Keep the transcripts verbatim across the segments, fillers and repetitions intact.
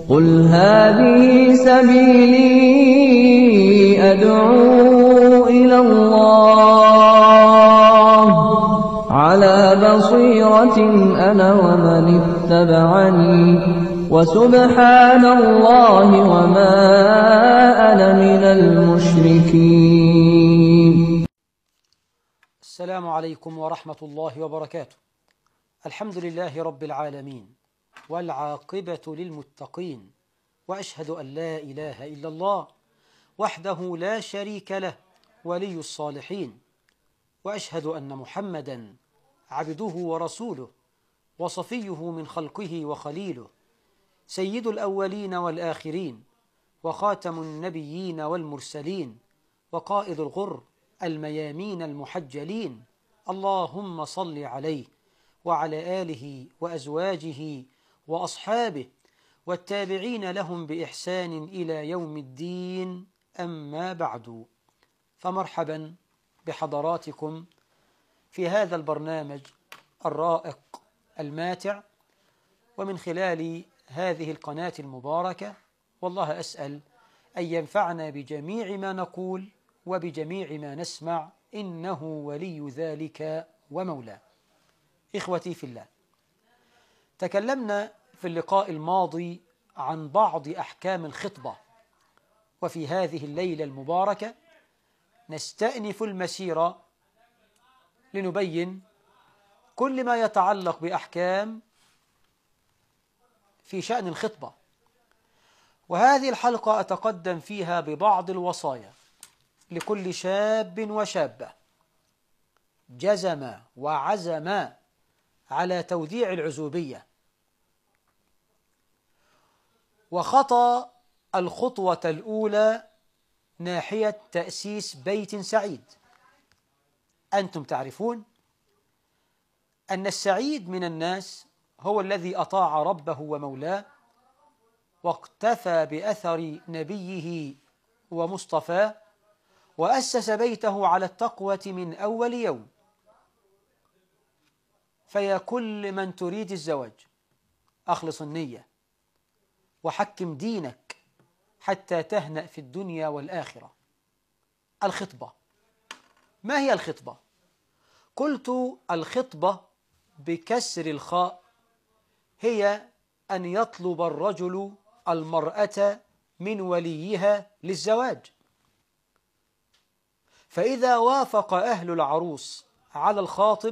قل هذه سبيلي أدعو إلى الله على بصيرة أنا ومن اتبعني وسبحان الله وما أنا من المشركين. السلام عليكم ورحمة الله وبركاته. الحمد لله رب العالمين والعاقبة للمتقين، وأشهد أن لا إله إلا الله وحده لا شريك له ولي الصالحين، وأشهد أن محمدا عبده ورسوله وصفيه من خلقه وخليله، سيد الأولين والآخرين وخاتم النبيين والمرسلين وقائد الغر الميامين المحجلين. اللهم صل عليه وعلى آله وأزواجه وأصحابه والتابعين لهم بإحسان إلى يوم الدين، أما بعد، فمرحبا بحضراتكم في هذا البرنامج الرائق الماتع، ومن خلال هذه القناة المباركة، والله أسأل أن ينفعنا بجميع ما نقول وبجميع ما نسمع، إنه ولي ذلك ومولاه. إخوتي في الله، تكلمنا في اللقاء الماضي عن بعض أحكام الخطبة، وفي هذه الليلة المباركة نستأنف المسيرة لنبين كل ما يتعلق بأحكام في شأن الخطبة. وهذه الحلقة أتقدم فيها ببعض الوصايا لكل شاب وشابة جزم وعزم على توديع العزوبية، وخطى الخطوة الأولى ناحية تأسيس بيت سعيد. أنتم تعرفون أن السعيد من الناس هو الذي أطاع ربه ومولاه واقتفى بأثر نبيه ومصطفاه، وأسس بيته على التقوى من أول يوم. فيا كل من تريد الزواج، أخلص النية وحكم دينك حتى تهنأ في الدنيا والآخرة. الخطبة، ما هي الخطبة؟ قلت الخطبة بكسر الخاء هي أن يطلب الرجل المرأة من وليها للزواج، فإذا وافق أهل العروس على الخاطب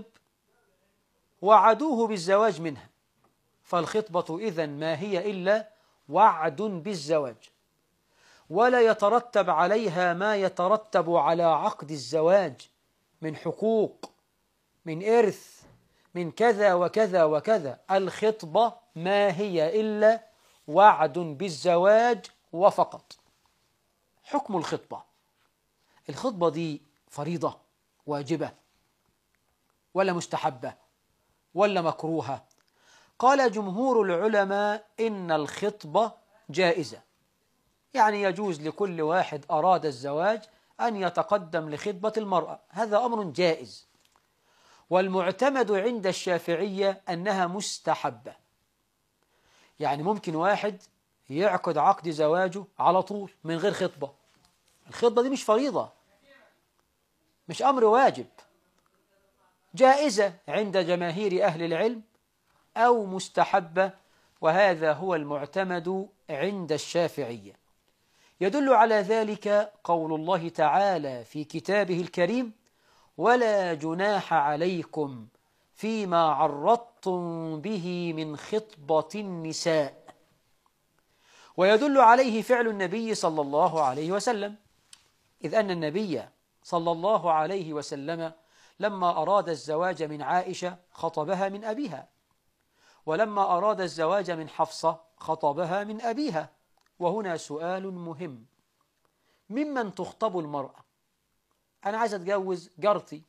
وعدوه بالزواج منها، فالخطبة إذن ما هي إلا وعد بالزواج، ولا يترتب عليها ما يترتب على عقد الزواج من حقوق، من إرث، من كذا وكذا وكذا. الخطبة ما هي إلا وعد بالزواج وفقط. حكم الخطبة، الخطبة دي فريضة واجبة ولا مستحبة ولا مكروهة؟ قال جمهور العلماء إن الخطبة جائزة، يعني يجوز لكل واحد أراد الزواج أن يتقدم لخطبة المرأة، هذا أمر جائز. والمعتمد عند الشافعية أنها مستحبة، يعني ممكن واحد يعقد عقد زواجه على طول من غير خطبة. الخطبة دي مش فريضة، مش أمر واجب، جائزة عند جماهير أهل العلم أو مستحبة، وهذا هو المعتمد عند الشافعية. يدل على ذلك قول الله تعالى في كتابه الكريم: ولا جناح عليكم فيما عرضتم به من خطبة النساء. ويدل عليه فعل النبي صلى الله عليه وسلم، إذ أن النبي صلى الله عليه وسلم لما أراد الزواج من عائشة خطبها من أبيها، ولما أراد الزواج من حفصة خطبها من أبيها. وهنا سؤال مهم: ممن تخطب المرأة؟ أنا عايز أتجوز جارتي،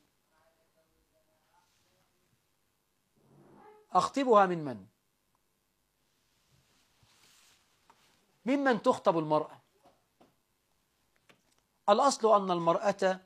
أخطبها من من؟ ممن تخطب المرأة؟ الأصل أن المرأة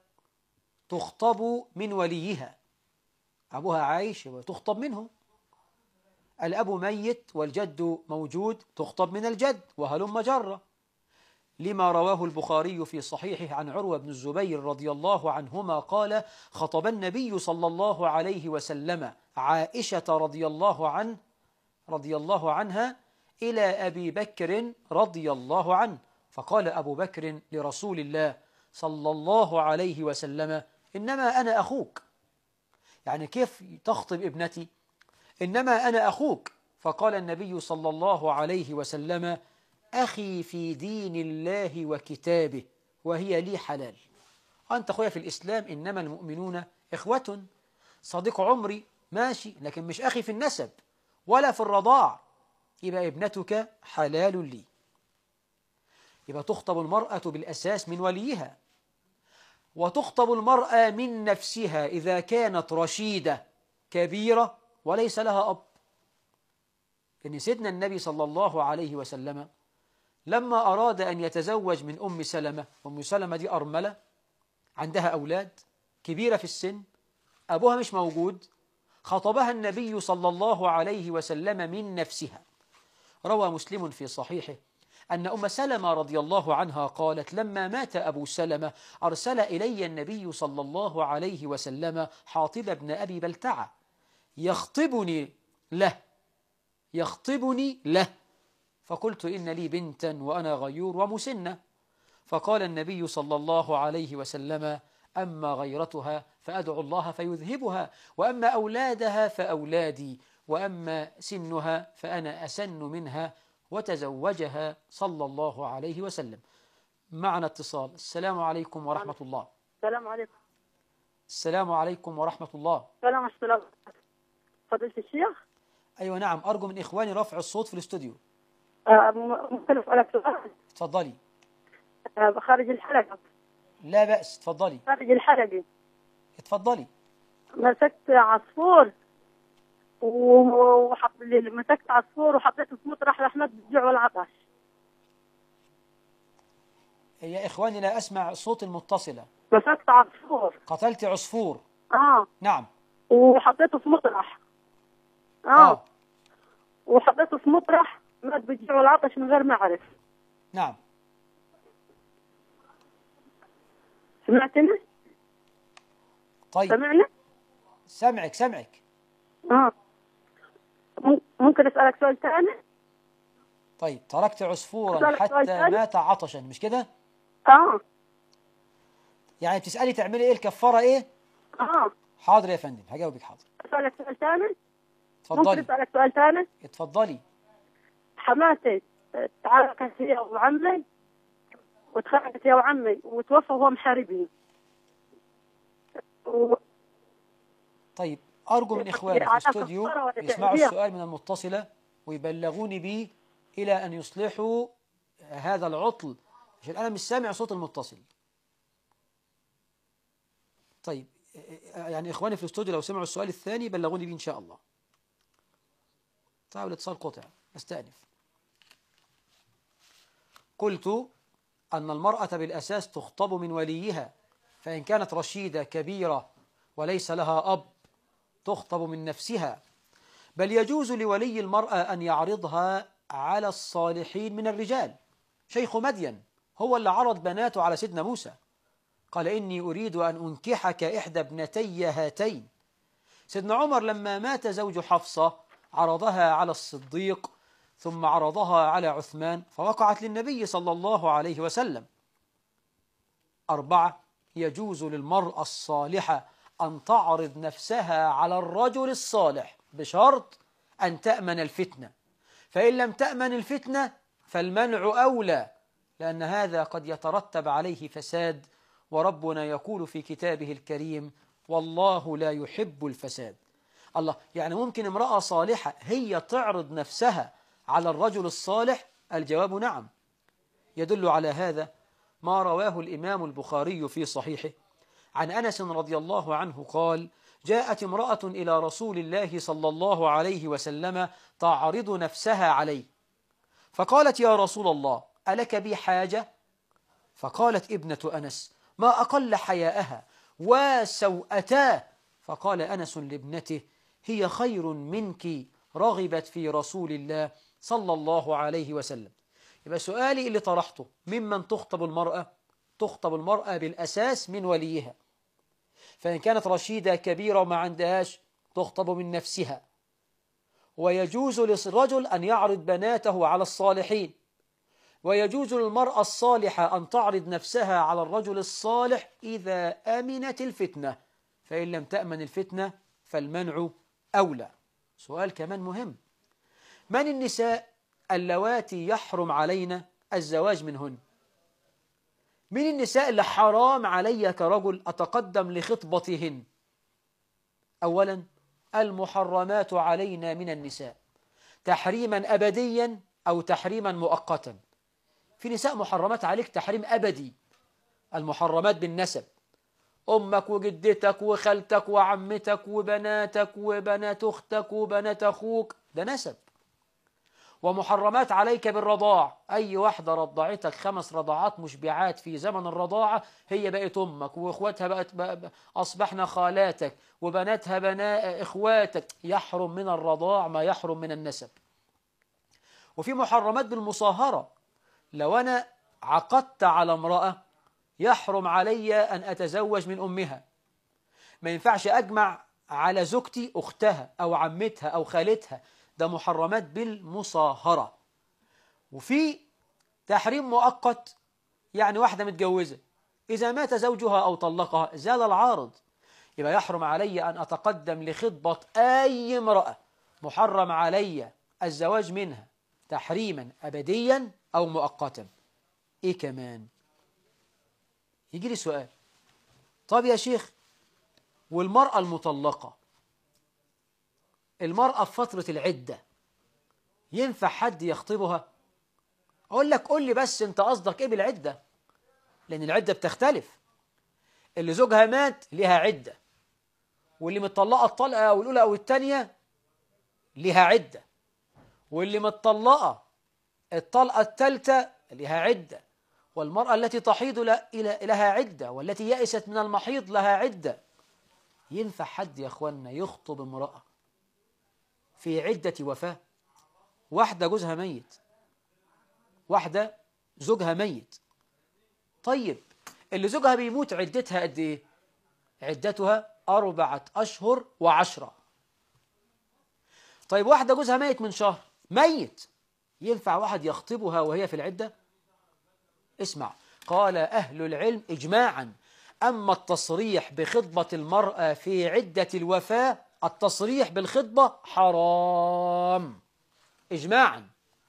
تخطب من وليها، أبوها عايش وتخطب منه. الأب ميت والجد موجود تخطب من الجد وهلم جرة، لما رواه البخاري في صحيحه عن عروة بن الزبير رضي الله عنهما قال: خطب النبي صلى الله عليه وسلم عائشة رضي الله عنه رضي الله عنها إلى أبي بكر رضي الله عنه، فقال أبو بكر لرسول الله صلى الله عليه وسلم: إنما أنا أخوك. يعني كيف تخطب ابنتي؟ إنما أنا أخوك. فقال النبي صلى الله عليه وسلم: أخي في دين الله وكتابه وهي لي حلال. أنت أخويا في الإسلام، إنما المؤمنون إخوة. صديق عمري ماشي، لكن مش أخي في النسب ولا في الرضاع. يبقى ابنتك حلال لي. يبقى تخطب المرأة بالأساس من وليها، وتخطب المرأة من نفسها إذا كانت رشيدة كبيرة وليس لها أب. لأن سيدنا النبي صلى الله عليه وسلم لما أراد أن يتزوج من أم سلمة، أم سلمة دي أرملة عندها أولاد كبيرة في السن، أبوها مش موجود، خطبها النبي صلى الله عليه وسلم من نفسها. روى مسلم في صحيحه أن أم سلمة رضي الله عنها قالت: لما مات أبو سلمة أرسل إلي النبي صلى الله عليه وسلم حاطب بن أبي بلتعة يخطبني له يخطبني له فقلت: إن لي بنتا وأنا غيور ومسنة. فقال النبي صلى الله عليه وسلم: أما غيرتها فأدعو الله فيذهبها، وأما أولادها فأولادي، وأما سنها فأنا أسن منها. وتزوجها صلى الله عليه وسلم. معنا اتصال. السلام عليكم ورحمة الله. السلام عليكم. السلام عليكم ورحمة الله. سلام السلام. فضيلة الشيخ. أيوة نعم، أرجو من إخواني رفع الصوت في الاستوديو. آه ممكن أسألك سؤال؟ تفضلي. آه خارج الحلقة. لا بأس، تفضلي. خارج الحلقة. تفضلي. مسكت عصفور وحط مسكت عصفور وحطيته في مطرح رحمة بالجوع والعطش. يا إخواني لا أسمع صوت المتصلة. مسكت عصفور. قتلت عصفور. آه. نعم. وحطيته في مطرح. آه. آه. وحطيته في مطرح مات بالجوع والعطش من غير ما أعرف. نعم. سمعتني؟ طيب. سمعني؟ سمعك سمعك. آه. ممكن أسألك سؤال ثاني؟ طيب، تركت عصفورا حتى مات عطشا، مش كده؟ آه. يعني بتسألي تعملي إيه الكفارة إيه؟ آه. حاضر يا فندم، هجاوبك حاضر. أسألك سؤال ثاني؟ اتفضلي. ممكن أسألك سؤال ثاني؟ اتفضلي. حماتي تعاركت هي وعمي وتخانقت هي وعمي وتوفى وهو محاربين. و... طيب، أرجو من إخواني في الاستوديو يسمعوا السؤال من المتصلة ويبلغوني به إلى أن يصلحوا هذا العطل، عشان أنا مش سامع صوت المتصل. طيب، يعني إخواني في الاستوديو لو سمعوا السؤال الثاني بلغوني به إن شاء الله. طيب، الاتصال قطع، أستأنف. قلت أن المرأة بالأساس تخطب من وليها، فإن كانت رشيدة كبيرة وليس لها أب تخطب من نفسها، بل يجوز لولي المرأة أن يعرضها على الصالحين من الرجال. شيخ مدين هو اللي عرض بناته على سيدنا موسى، قال: إني أريد أن أنكحك إحدى ابنتي هاتين. سيدنا عمر لما مات زوج حفصة عرضها على الصديق، ثم عرضها على عثمان، فوقعت للنبي صلى الله عليه وسلم. أربعة، يجوز للمرأة الصالحة أن تعرض نفسها على الرجل الصالح بشرط أن تأمن الفتنة، فإن لم تأمن الفتنة فالمنع أولى، لأن هذا قد يترتب عليه فساد، وربنا يقول في كتابه الكريم: والله لا يحب الفساد. الله، يعني ممكن امرأة صالحة هي تعرض نفسها على الرجل الصالح؟ الجواب نعم. يدل على هذا ما رواه الإمام البخاري في صحيحه عن أنس رضي الله عنه قال: جاءت امرأة إلى رسول الله صلى الله عليه وسلم تعرض نفسها عليه، فقالت: يا رسول الله، ألك بي حاجة؟ فقالت ابنة أنس: ما أقل حياءها وسوءتاه. فقال أنس لابنته: هي خير منك رغبت في رسول الله صلى الله عليه وسلم. يبقى سؤالي اللي طرحته: ممن تخطب المرأة؟ تخطب المرأة بالأساس من وليها، فإن كانت رشيدة كبيرة وما عندهاش تخطب من نفسها. ويجوز للرجل أن يعرض بناته على الصالحين، ويجوز للمرأة الصالحة أن تعرض نفسها على الرجل الصالح إذا أمنت الفتنة، فإن لم تأمن الفتنة فالمنع أولى. سؤال كمان مهم: من النساء اللواتي يحرم علينا الزواج منهن؟ من النساء اللي حرام علي كرجل أتقدم لخطبتهن؟ أولا، المحرمات علينا من النساء تحريما أبديا أو تحريما مؤقتا. في نساء محرمات عليك تحريم أبدي، المحرمات بالنسب: أمك وجدتك وخالتك وعمتك وبناتك وبنات أختك وبنات أخوك، ده نسب. ومحرمات عليك بالرضاع، أي واحدة رضعتك خمس رضعات مشبعات في زمن الرضاعة هي بقت أمك، وإخواتها بقت بقى أصبحنا خالاتك، وبناتها بناء إخواتك. يحرم من الرضاع ما يحرم من النسب. وفي محرمات بالمصاهرة، لو أنا عقدت على امرأة يحرم علي أن أتزوج من أمها، ما ينفعش أجمع على زوجتي أختها أو عمتها أو خالتها، ده محرمات بالمصاهرة. وفي تحريم مؤقت، يعني واحدة متجوزة إذا مات زوجها أو طلقها زال العارض، يبقى يحرم علي أن أتقدم لخطبة أي امرأة، محرم علي الزواج منها تحريما أبديا أو مؤقتا. إيه كمان؟ يجي لي سؤال: طب يا شيخ، والمرأة المطلقة، المرأة في فترة العدة ينفع حد يخطبها؟ أقول لك قول لي بس أنت قصدك إيه بالعدة، لأن العدة بتختلف. اللي زوجها مات لها عدة، واللي متطلقة الطلقة أو الأولى أو الثانية لها عدة، واللي متطلقة الطلقة الثالثة لها عدة، والمرأة التي تحيض لها عدة، والتي يئست من المحيض لها عدة. ينفع حد يا أخوانا يخطب امرأة في عدة وفاة؟ واحدة جوزها ميت، واحدة زوجها ميت. طيب اللي زوجها بيموت عدتها قد إيه؟ عدتها أربعة أشهر وعشرة. طيب واحدة جوزها ميت من شهر، ميت، ينفع واحد يخطبها وهي في العدة؟ اسمع، قال أهل العلم إجماعا: أما التصريح بخطبة المرأة في عدة الوفاة، التصريح بالخطبة حرام إجماعا،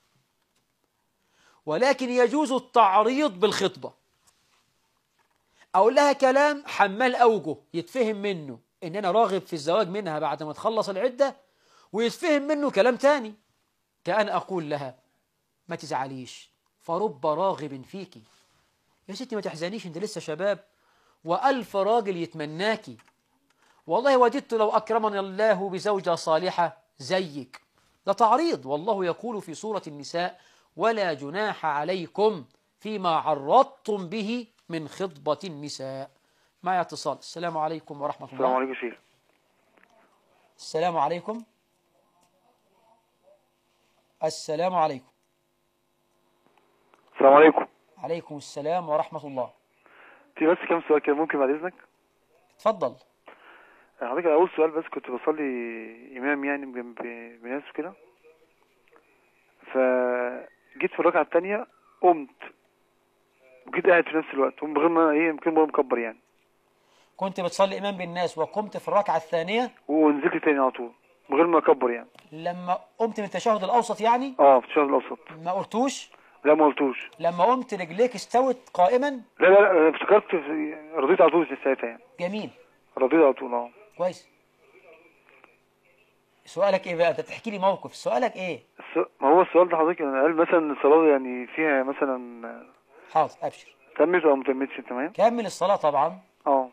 ولكن يجوز التعريض بالخطبة. أقول لها كلام حمال أوجه يتفهم منه إن أنا راغب في الزواج منها بعد ما تخلص العدة، ويتفهم منه كلام تاني، كأن أقول لها: ما تزعليش، فرب راغب فيكي، يا ستي ما تحزنيش، انت لسه شباب وألف راجل يتمناكي، والله وددت لو أكرمني الله بزوجة صالحة زيك. ده تعريض، والله يقول في سورة النساء: ولا جناح عليكم فيما عرضتم به من خطبة النساء. معي اتصال. السلام عليكم ورحمة الله. السلام عليكم شيخ. السلام عليكم. السلام عليكم. السلام عليكم. عليكم السلام ورحمة الله. في بس كام سؤال كده ممكن بعد إذنك؟ اتفضل. حضرتك أول سؤال، بس كنت بصلي إمام يعني جنب ناس وكده، فجيت في الركعة الثانية قمت وجيت قاعد في نفس الوقت من غير ما إيه يمكن بقى مكبر يعني. كنت بتصلي إمام بالناس وقمت في الركعة الثانية ونزلت تاني على طول من غير ما أكبر يعني. لما قمت من التشهد الأوسط يعني؟ اه في التشهد الأوسط. ما قلتوش؟ لا ما قلتوش. لما قمت رجليك استوت قائما؟ لا لا لا افتكرت في... رضيت على طول ساعتها يعني. جميل. رضيت على طول اه. كويس. سؤالك ايه بقى؟ انت تحكي لي موقف، سؤالك ايه؟ الس... ما هو السؤال ده حضرتك يعني قال مثلا الصلاة يعني فيها مثلا. حاضر ابشر. تمت او ما تمتش؟ تمام. كمل الصلاة طبعا. اه.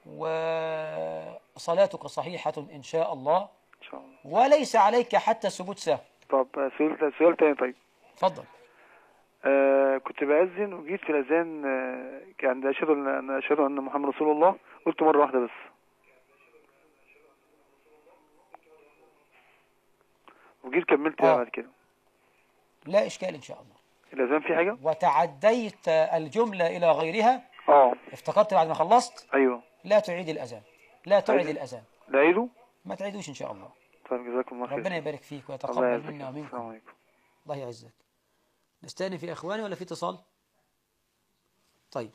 وصلاتك صحيحة ان شاء الله. ان شاء الله. وليس عليك حتى سجود سهو. طب سؤال سؤال تاني. طيب اتفضل. آه كنت بأذن وجيت في الأذان آه كان أشهد أن أشهد أن محمد رسول الله، قلت مرة واحدة بس، وجيت كملت آه. بعد كده. لا إشكال إن شاء الله. الأذان في حاجة؟ وتعديت الجملة إلى غيرها، اه افتكرت بعد ما خلصت، أيوه. لا تعيد الأذان، لا تعيد عيد؟ الأذان، لا عيده؟ ما تعيدوش إن شاء الله. طيب جزاكم الله خير. ربنا يبارك فيك الله ويتقبل يعزك. منا السلام ومنكم. عليكم. الله يعزك. نستأنف يا إخواني ولا في اتصال؟ طيب،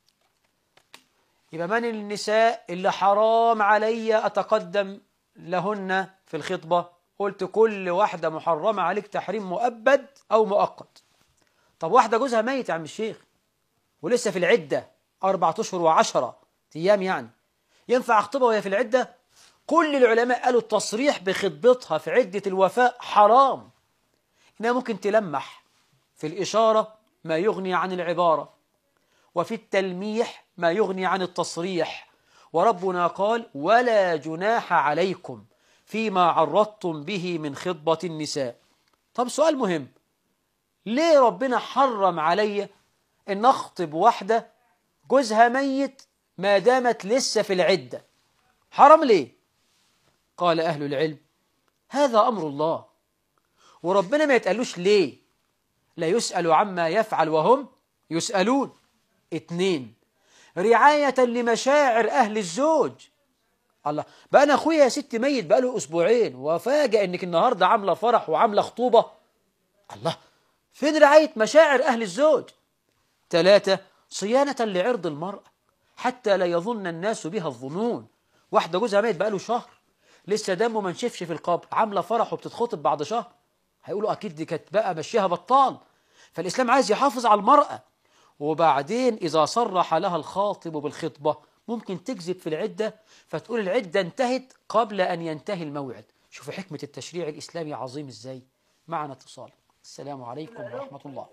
يبقى من النساء اللي حرام علي أتقدم لهن في الخطبة؟ قلت كل واحدة محرمة عليك تحريم مؤبد أو مؤقت. طب واحدة جوزها ميت يا عم الشيخ ولسه في العدة أربعة أشهر وعشرة أيام، يعني ينفع أخطبها وهي في العدة؟ كل العلماء قالوا التصريح بخطبتها في عدة الوفاء حرام، إنها ممكن تلمح في الإشارة ما يغني عن العبارة، وفي التلميح ما يغني عن التصريح، وربنا قال ولا جناح عليكم فيما عرضتم به من خطبة النساء. طب سؤال مهم، ليه ربنا حرم علي إن أخطب واحدة جوزها ميت ما دامت لسه في العدة؟ حرام ليه؟ قال أهل العلم هذا أمر الله، وربنا ما يتقالوش ليه، لا يسأل عما يفعل وهم يسألون. اتنين، رعاية لمشاعر أهل الزوج. الله، بقى أنا أخويا يا ست ميت بقاله أسبوعين وفاجأ إنك النهاردة عاملة فرح وعاملة خطوبة. الله، فين رعاية مشاعر أهل الزوج؟ ثلاثة، صيانة لعرض المرأة حتى لا يظن الناس بها الظنون. واحدة جوزها ميت بقاله شهر لسه دمه ما نشفش في القبر، عاملة فرح وبتتخطب بعد شهر، هيقولوا أكيد دي كانت بقى مشيها بطال. فالإسلام عايز يحافظ على المرأة. وبعدين إذا صرح لها الخاطب بالخطبة ممكن تكذب في العدة فتقول العدة انتهت قبل أن ينتهي الموعد. شوفوا حكمة التشريع الإسلامي عظيم إزاي. معنا اتصال. السلام عليكم ورحمة الله.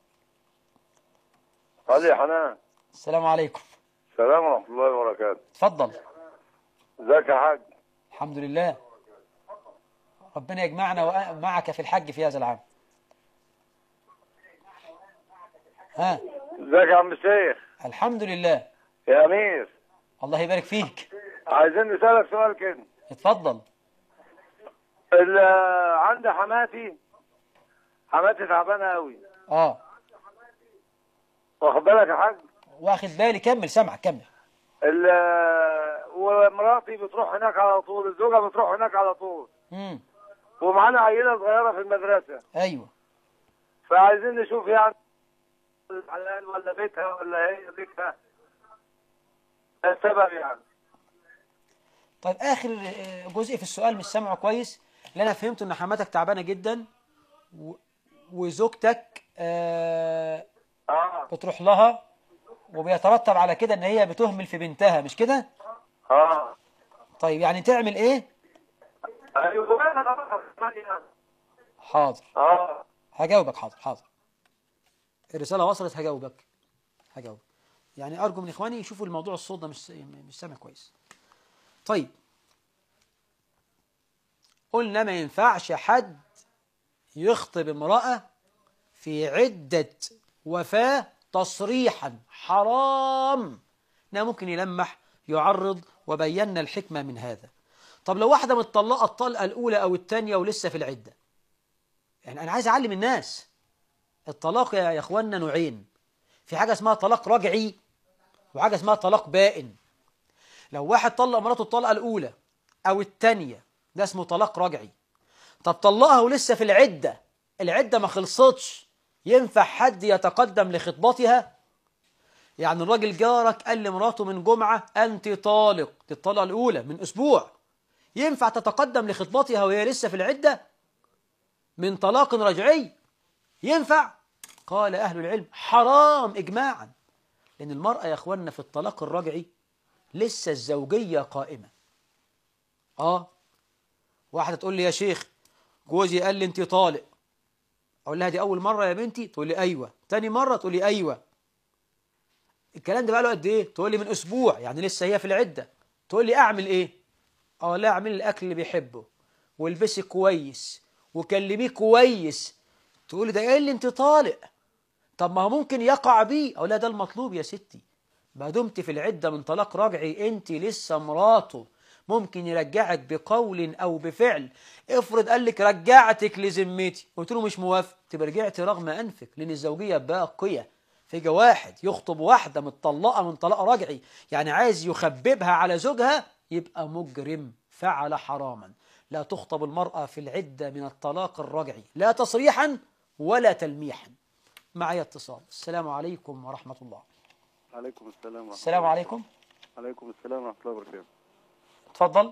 علي يا حنان. السلام عليكم. السلام ورحمة الله وبركاته. اتفضل. ازيك يا حاج؟ الحمد لله، ربنا يجمعنا ومعك في الحج في هذا العام. ها، ازيك يا عم الشيخ؟ الحمد لله يا أمير. الله يبارك فيك. عايزين نسألك سؤال كده. اتفضل. ال- عندي حماتي حماتي تعبانة أوي. اه، واخد بالك يا حاج؟ واخد بالي، كمل سامعك كمل. ال- ومراتي بتروح هناك على طول، الزوجة بتروح هناك على طول. امم ومعانا عيلة صغيرة في المدرسة. ايوه. فعايزين نشوف يعني الحلال ولا بيتها ولا هي بيتها السبب يعني. طيب آخر جزء في السؤال مش سامعه كويس، اللي أنا فهمته إن حماتك تعبانة جدا و... وزوجتك آه... اه بتروح لها وبيترتب على كده إن هي بتهمل في بنتها، مش كده؟ اه طيب يعني تعمل إيه؟ ايوه. حاضر، اه هجاوبك. حاضر حاضر، الرسالة وصلت، هجاوبك هجاوب. يعني أرجو من إخواني يشوفوا الموضوع، الصوت ده مش مش سامع كويس. طيب، قلنا ما ينفعش حد يخطب امرأة في عدة وفاة تصريحا، حرام. إنه ممكن يلمح يعرض، وبينا الحكمة من هذا. طب لو واحدة متطلقة الطلقة الأولى أو الثانية ولسه في العدة، يعني أنا عايز أعلم الناس الطلاق يا إخواننا نوعين، في حاجة اسمها طلاق رجعي وحاجة اسمها طلاق بائن. لو واحد طلق مراته الطلقة الأولى أو الثانية ده اسمه طلاق رجعي. طب طلقها ولسه في العدة، العدة ما خلصتش، ينفع حد يتقدم لخطبتها؟ يعني الراجل جارك قال لمراته من جمعة أنت طالق، دي الطلقة الأولى من أسبوع، ينفع تتقدم لخطبتها وهي لسه في العدة من طلاق رجعي؟ ينفع؟ قال أهل العلم حرام إجماعا، لأن المرأة يا أخوانا في الطلاق الرجعي لسه الزوجية قائمة. آه واحدة تقول لي يا شيخ جوزي قال لي أنت طالق، أقول لها دي أول مرة يا بنتي؟ تقول لي أيوة. تاني مرة؟ تقول لي أيوة. الكلام ده بقى له قد إيه؟ تقول لي من أسبوع، يعني لسه هي في العدة. تقول لي أعمل إيه؟ أقول لها أعمل الأكل اللي بيحبه والبسي كويس وكلميه كويس. تقول لي ده قال لي أنت طالق، طب ما هو ممكن يقع بيه. أقول لها ده المطلوب يا ستي، ما دمت في العدة من طلاق رجعي أنت لسه مراته، ممكن يرجعك بقول أو بفعل. افرض قال لك رجعتك لذمتي، قلت له مش موافق، تبقى رجعت رغم أنفك، لأن الزوجية باقية. فيجي واحد يخطب واحدة متطلقة من طلاق رجعي، يعني عايز يخببها على زوجها، يبقى مجرم فعل حراما. لا تخطب المرأة في العدة من الطلاق الرجعي، لا تصريحا ولا تلميحا. معي اتصال. السلام عليكم ورحمة الله. عليكم السلام ورحمة السلام الله. عليكم. عليكم السلام ورحمة الله وبركاته. اتفضل.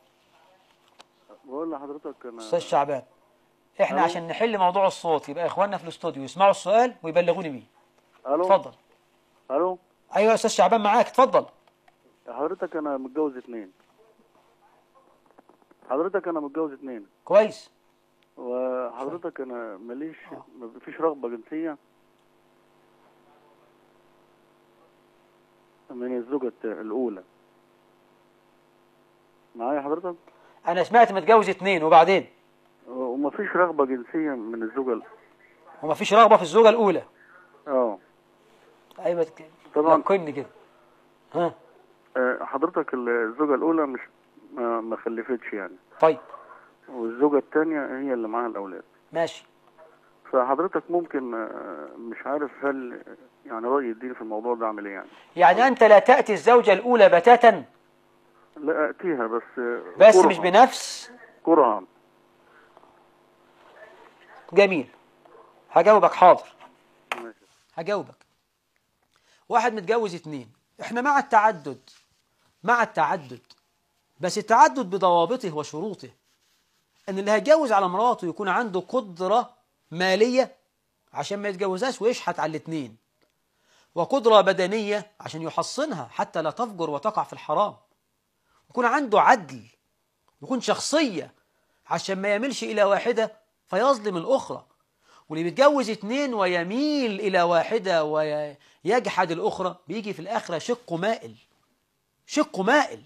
بقول لحضرتك أنا أستاذ شعبان، احنا ألو. عشان نحل موضوع الصوت يبقى اخواننا في الاستوديو يسمعوا السؤال ويبلغوني بيه. ألو. اتفضل. ألو. ايوه يا استاذ شعبان معاك، اتفضل. حضرتك أنا متجوز اتنين. حضرتك أنا متجوز اتنين. كويس. وحضرتك أنا ماليش مفيش رغبة جنسية من الزوجة الأولى. معايا حضرتك؟ انا سمعت متجوز اتنين وبعدين ومفيش رغبة جنسية من الزوجة ال... ومفيش رغبة في الزوجة الأولى. اه ايوه طبعا. لقني كده. ها. آه، حضرتك الزوجة الأولى مش ما, ما خلفتش يعني. طيب. والزوجة الثانية هي اللي معاها الأولاد. ماشي. فحضرتك ممكن آه، مش عارف هل يعني رأي الدين في الموضوع ده عامل ايه يعني؟ يعني أنت لا تأتي الزوجة الأولى بتاتا؟ لا أتيها بس بس كرها. مش بنفس كرها. جميل. هجاوبك حاضر. ماشي. هجاوبك. واحد متجوز اتنين، احنا مع التعدد، مع التعدد، بس التعدد بضوابطه وشروطه. ان اللي هيتجوز على مراته يكون عنده قدرة مالية عشان ما يتجوزهاش ويشحت على الاتنين، وقدرة بدنية عشان يحصنها حتى لا تفجر وتقع في الحرام، يكون عنده عدل، يكون شخصية عشان ما يميلش إلى واحدة فيظلم الأخرى. واللي بيتجوز اتنين ويميل إلى واحدة ويجحد الأخرى بيجي في الآخرة شقه مائل، شقه مائل.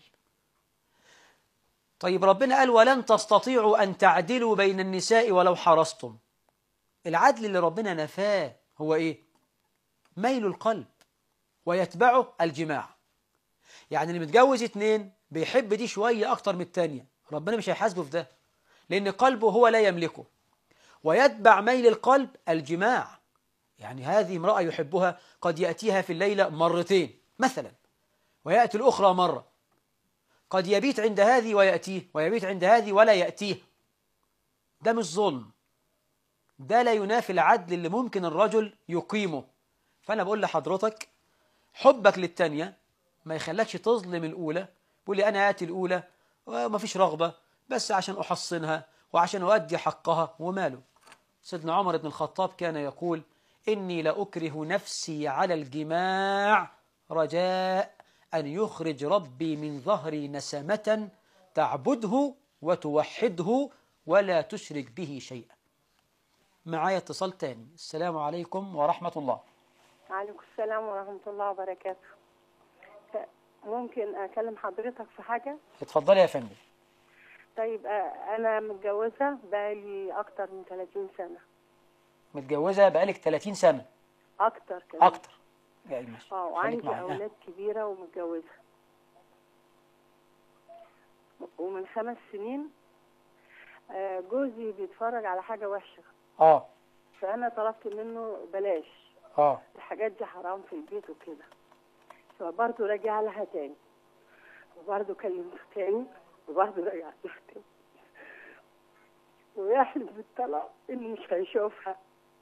طيب ربنا قال ولن تستطيعوا أن تعدلوا بين النساء ولو حرصتم. العدل اللي ربنا نفاه هو إيه؟ ميل القلب ويتبعه الجماع. يعني اللي متجوز اتنين بيحب دي شوية أكتر من التانية، ربنا مش هيحاسبه في ده، لأن قلبه هو لا يملكه. ويتبع ميل القلب الجماع. يعني هذه امرأة يحبها قد يأتيها في الليلة مرتين مثلا، ويأتي الأخرى مرة. قد يبيت عند هذه ويأتيه، ويبيت عند هذه ولا يأتيه. ده مش ظلم، ده لا ينافي العدل اللي ممكن الرجل يقيمه. فأنا بقول لحضرتك حبك للتانية ما يخلكش تظلم الأولى. بقول لي أنا آتي الأولى وما فيش رغبة، بس عشان أحصنها وعشان أؤدي حقها، وماله. سيدنا عمر بن الخطاب كان يقول إني لأكره نفسي على الجماع رجاء أن يخرج ربي من ظهري نسمة تعبده وتوحده ولا تشرك به شيئا. معايا اتصال تاني. السلام عليكم ورحمة الله. وعليكم السلام ورحمة الله وبركاته. ممكن أكلم حضرتك في حاجة؟ اتفضلي يا فندم. طيب أنا متجوزة بقالي أكتر من ثلاثين سنة. متجوزة بقالك ثلاثين سنة؟ أكتر كمان. أكتر يعني ماشي. اه وعندي أولاد كبيرة ومتجوزة. ومن خمس سنين جوزي بيتفرج على حاجة وحشة. اه فأنا طلبت منه بلاش. اه الحاجات دي حرام في البيت وكده. فبرضه رجع لها تاني، وبرضه كلمته تاني، وبرضه رجع لها تاني، ويحلف بالطلاق إنه مش هيشوفها،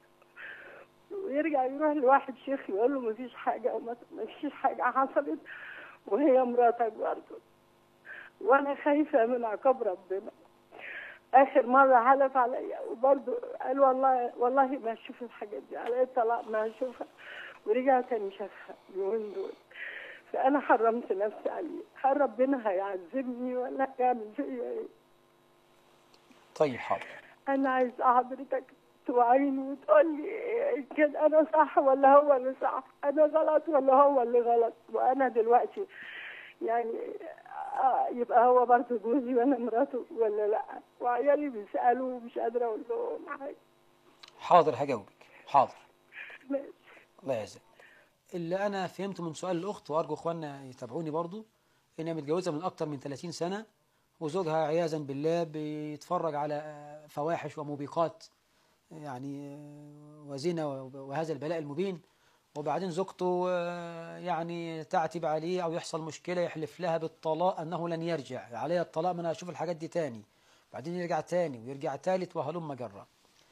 ويرجع يروح لواحد شيخ يقول له مفيش حاجة وما فيش حاجة حصلت وهي مراتك برضه. وأنا خايفة من عقاب ربنا. آخر مرة حلف عليا وبرضه قال والله والله ما هشوف الحاجات دي، على الطلاق ما هشوفها، ورجع تاني شافها اليومين دول. فأنا حرمت نفسي عليه. هل ربنا هيعذبني ولا هيعمل فيا إيه؟ طيب حاضر. أنا عايز حضرتك توعيني وتقول لي كان أنا صح ولا هو اللي صح، أنا غلط ولا هو اللي غلط. وأنا دلوقتي يعني آه يبقى هو برضه جوزي وأنا مراته ولا لأ؟ وعيالي بيسألوا ومش قادرة أقول لهم حاجة. حاضر هجاوبك. حاضر. ماشي. الله يعزك. اللي أنا فهمته من سؤال الأخت، وأرجو إخواننا يتابعوني برضو، إنها متجوزة من أكتر من ثلاثين سنة وزوجها عياذا بالله بيتفرج على فواحش وموبقات يعني وزنا وهذا البلاء المبين، وبعدين زوجته يعني تعتب عليه أو يحصل مشكلة يحلف لها بالطلاق أنه لن يرجع عليها الطلاق، من أشوف الحاجات دي تاني، بعدين يرجع تاني ويرجع تالت وهلم جرة.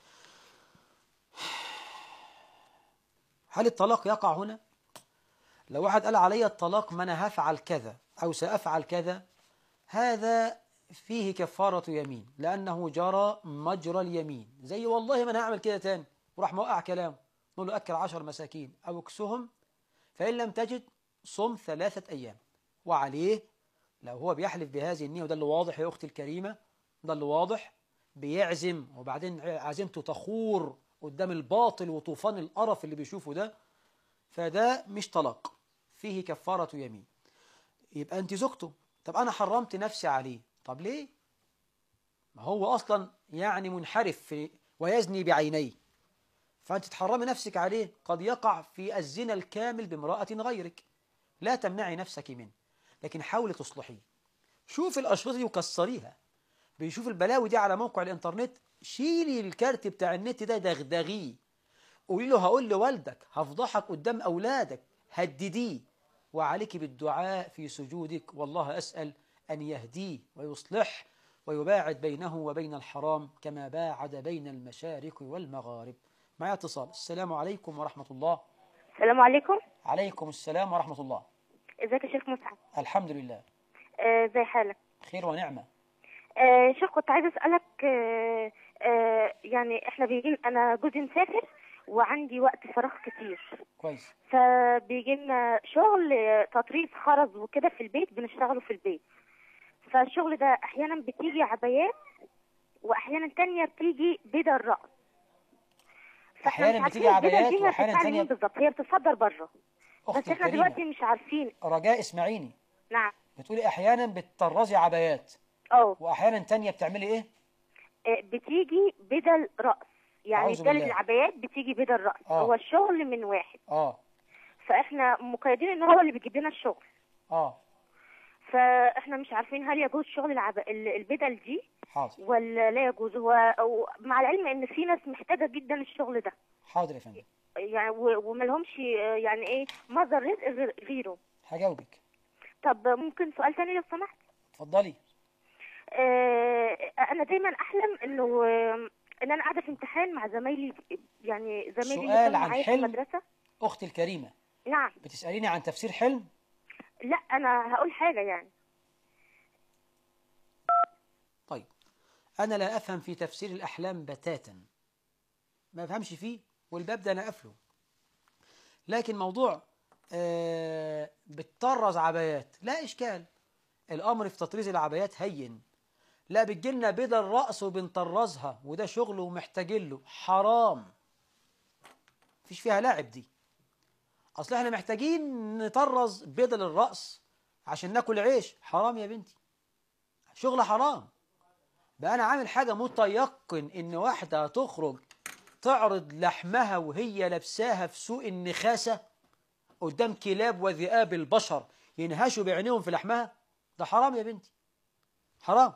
هل الطلاق يقع هنا؟ لو واحد قال علي الطلاق ما أنا هفعل كذا أو سأفعل كذا، هذا فيه كفارة يمين، لأنه جرى مجرى اليمين، زي والله ما أنا هعمل كده تاني، وراح موقع كلامه، نقول له أكل عشر مساكين أو اكسهم، فإن لم تجد صم ثلاثة أيام. وعليه لو هو بيحلف بهذه النية، وده اللي واضح يا أختي الكريمة، ده اللي واضح، بيعزم وبعدين عزيمته تخور قدام الباطل وطوفان القرف اللي بيشوفه ده، فده مش طلاق، فيه كفارة يمين. يبقى أنت زوجته، طب أنا حرمت نفسي عليه، طب ليه؟ ما هو أصلا يعني منحرف في ويزني بعينيه، فأنت تحرمي نفسك عليه، قد يقع في الزنا الكامل بامرأة غيرك، لا تمنعي نفسك منه، لكن حاولي تصلحيه. شوف الأشرطة دي وكسريها، بيشوف البلاوي دي على موقع الإنترنت، شيلي الكارت بتاع النت ده دغدغيه، قولي له هقول لوالدك، هفضحك قدام أولادك، هدديه، وعليك بالدعاء في سجودك، والله أسأل أن يهديه ويصلح ويباعد بينه وبين الحرام كما باعد بين المشارق والمغارب. معي اتصال. السلام عليكم ورحمة الله. السلام عليكم. عليكم السلام ورحمة الله. ازيك يا شيخ مصعب؟ الحمد لله. آه، زي حالك؟ خير ونعمة. آه شيخ، كنت عايز أسألك، آه آه يعني احنا بيجي، أنا جوزي مسافر وعندي وقت فراغ كتير. كويس. فبيجي لنا شغل تطريز خرز وكده في البيت، بنشتغله في البيت. فالشغل ده أحيانا بتيجي عبايات وأحيانا تانية بتيجي بدل رأس. أحيانا بتيجي عبايات وأحيانا تانية بالظبط، هي بتتصدر بره، بس احنا دلوقتي مش عارفين. رجاء اسمعيني. نعم. بتقولي أحيانا بتطرزي عبايات. اه. وأحيانا تانية بتعملي إيه؟ آه بتيجي بدل رأس، يعني ثالث العبايات بتيجي بدل رأس. آه. هو الشغل من واحد. اه. فاحنا مقيدين ان هو اللي بيجيب لنا الشغل. اه. فاحنا مش عارفين هل يجوز شغل العب... البدل دي حاضر ولا لا يجوز. هو مع العلم ان في ناس محتاجه جدا الشغل ده. حاضر يا فندم. يعني و... وما لهمش يعني ايه مصدر رزق غير غيره. هجاوبك. طب ممكن سؤال تاني لو سمحت؟ اتفضلي. آه انا دايما احلم انه ان انا قاعده في امتحان مع زمايلي، يعني زمايلي سؤال اللي عن معايا في حلم المدرسه. اختي الكريمه. نعم. بتساليني عن تفسير حلم؟ لا انا هقول حاجه يعني. طيب انا لا افهم في تفسير الاحلام بتاتا، ما افهمش فيه، والباب ده انا قافله. لكن موضوع آه بتطرز عبايات لا اشكال، الامر في تطريز العبايات هين. لا بتجيلنا بدل الرأس وبنطرزها، وده شغل ومحتاجين له، حرام، مفيش فيها لاعب دي. اصل احنا محتاجين نطرز بدل الرأس عشان ناكل عيش، حرام يا بنتي، شغل حرام. بقى انا عامل حاجة متيقن ان واحدة تخرج تعرض لحمها وهي لابساها في سوق النخاسة قدام كلاب وذئاب البشر ينهشوا بعينيهم في لحمها، ده حرام يا بنتي، حرام.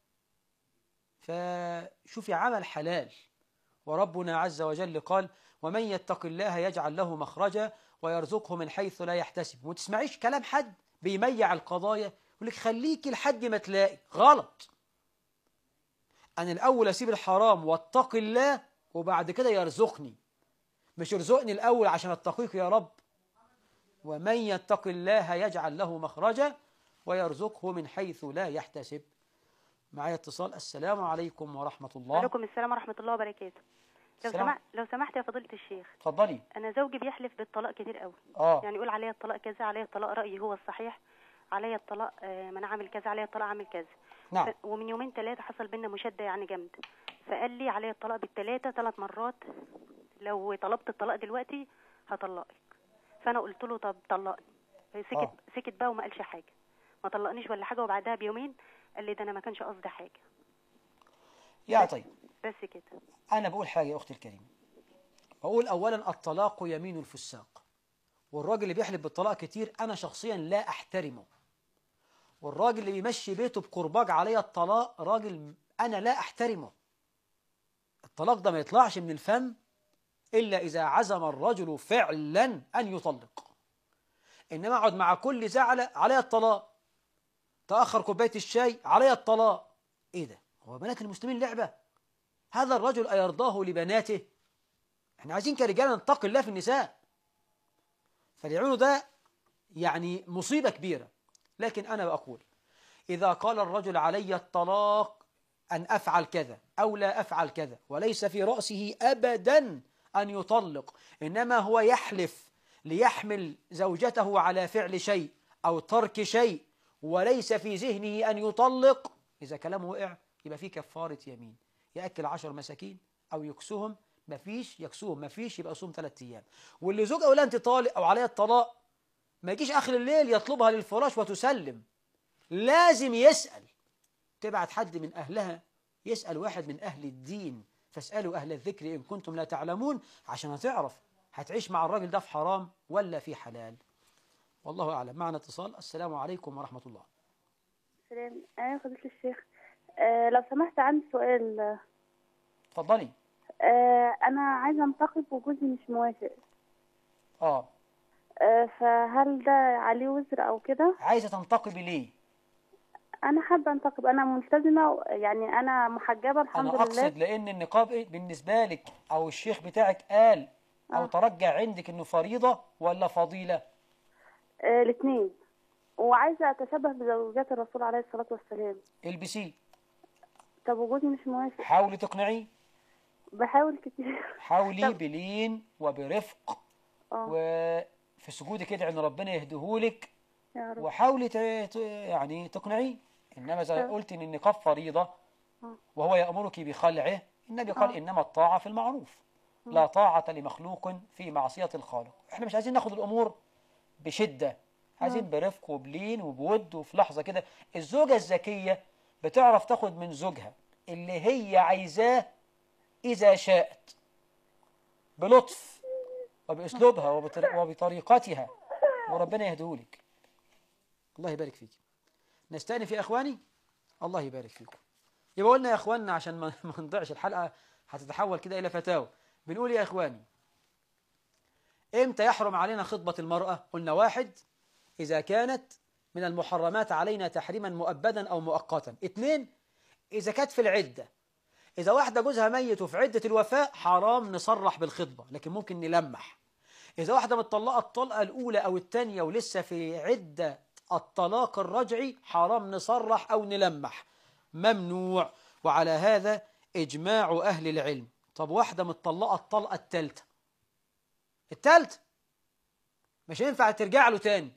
فشوفي عمل حلال، وربنا عز وجل قال ومن يتق الله يجعل له مخرجا ويرزقه من حيث لا يحتسب. وما تسمعيش كلام حد بيميع القضايا يقول لك خليكي لحد ما تلاقي، غلط. أنا الأول أسيب الحرام واتق الله وبعد كده يرزقني، مش يرزقني الأول عشان اتقيك يا رب. ومن يتق الله يجعل له مخرجا ويرزقه من حيث لا يحتسب. معايا اتصال. السلام عليكم ورحمة الله. وعليكم السلام ورحمة الله وبركاته. لو سمحت لو سمحت يا فضيلة الشيخ. اتفضلي. أنا زوجي بيحلف بالطلاق كتير قوي. اه يعني يقول عليا الطلاق كذا، عليا الطلاق رأيي هو الصحيح، عليا الطلاق آه ما أنا عامل كذا، عليا الطلاق عامل كذا. نعم. ف... ومن يومين ثلاثة حصل بينا مشادة يعني جامدة، فقال لي عليا الطلاق بالثلاثة ثلاث مرات، لو طلبت الطلاق دلوقتي هطلقك. فأنا قلت له طب طلقني. سكت آه. سكت بقى وما قالش حاجة، ما طلقنيش ولا حاجة. وبعدها بيومين قال لي ده أنا ما كانش قصدي حاجة. يا طيب بس كده. أنا بقول حاجة يا أختي الكريمة، بقول أولا الطلاق يمين الفساق، والراجل اللي بيحلف بالطلاق كتير أنا شخصيا لا أحترمه، والراجل اللي بيمشي بيته بقرباج عليه الطلاق راجل أنا لا أحترمه. الطلاق ده ما يطلعش من الفم إلا إذا عزم الرجل فعلا أن يطلق. إنما أقعد مع كل زعلة عليه الطلاق، تأخر كوباية الشاي عليه الطلاق. إيه ده؟ هو بنات المسلمين لعبة؟ هذا الرجل أيرضاه لبناته؟ احنا عايزين كرجال نتقي الله في النساء. فاليعون ده يعني مصيبة كبيرة. لكن أنا بقول إذا قال الرجل علي الطلاق أن أفعل كذا أو لا أفعل كذا، وليس في رأسه أبدا أن يطلق، إنما هو يحلف ليحمل زوجته على فعل شيء أو ترك شيء، وليس في ذهنه أن يطلق، إذا كلامه وقع يبقى فيه كفارة يمين، يأكل عشر مساكين أو يكسوهم، مفيش يكسوهم مفيش يبقى صوم ثلاثة أيام. واللي زوج أولا أنت طالق أو عليها الطلاق ما يجيش آخر الليل يطلبها للفراش وتسلم، لازم يسأل، تبعت حد من أهلها يسأل واحد من أهل الدين، فاسألوا أهل الذكر إن كنتم لا تعلمون، عشان هتعرف هتعيش مع الراجل ده في حرام ولا في حلال. والله أعلم. معنا اتصال. السلام عليكم ورحمة الله. السلام. أنا فضيلة الشيخ، أه لو سمحت عندي سؤال. اتفضلي. أه أنا عايزة أنتقب وجوزي مش موافق. آه أه فهل ده عليه وزر أو كده؟ عايزة تنتقبي ليه؟ أنا حابة أنتقب، أنا ملتزمة، يعني أنا محجبة الحمد أنا لله. أقصد لأن النقاب إيه بالنسبة لك أو الشيخ بتاعك قال أو آه. ترجع عندك إنه فريضة ولا فضيلة؟ أه الاثنين، وعايزة أتشبه بزوجات الرسول عليه الصلاة والسلام. البسيه. طب وجوزي مش موافق. حاولي تقنعيه. بحاول كتير. حاولي طب. بلين وبرفق، اه وفي سجودك ادعي ان ربنا يهديهولك، يا رب. وحاولي ت... ت- يعني تقنعيه. انما اذا طب. قلت ان النقاب فريضه آه. وهو يأمرك بخلعه، النبي قال آه. انما الطاعه في المعروف، لا طاعه لمخلوق في معصيه الخالق. احنا مش عايزين ناخد الامور بشده، عايزين برفق وبلين وبود، وفي لحظه كده. الزوجه الذكيه بتعرف تاخد من زوجها اللي هي عايزاه إذا شاءت، بلطف وبأسلوبها وبطر... وبطريقتها، وربنا يهديهولك. الله يبارك فيك. نستأنف يا إخواني. الله يبارك فيكم. يبقى قلنا يا إخواننا عشان ما ما نضيعش الحلقة هتتحول كده إلى فتاوى. بنقول يا إخواني إمتى يحرم علينا خطبة المرأة؟ قلنا واحد، إذا كانت من المحرمات علينا تحريما مؤبدا أو مؤقتا. اثنين، إذا كانت في العدة. إذا واحدة جوزها ميت وفي عدة الوفاة حرام نصرح بالخطبة، لكن ممكن نلمح. إذا واحدة متطلقة الطلقة الأولى أو الثانية ولسه في عدة الطلاق الرجعي حرام نصرح أو نلمح، ممنوع. وعلى هذا إجماع أهل العلم. طب واحدة متطلقة الطلقة الثالثة، الثالثة مش ينفع ترجع له تاني.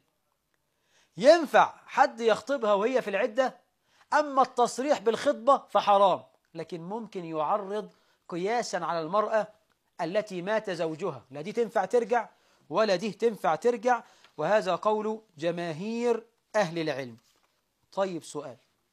ينفع حد يخطبها وهي في العدة، أما التصريح بالخطبة فحرام، لكن ممكن يعرض قياسا على المرأة التي مات زوجها، لا دي تنفع ترجع ولا دي تنفع ترجع، وهذا قول جماهير أهل العلم. طيب سؤال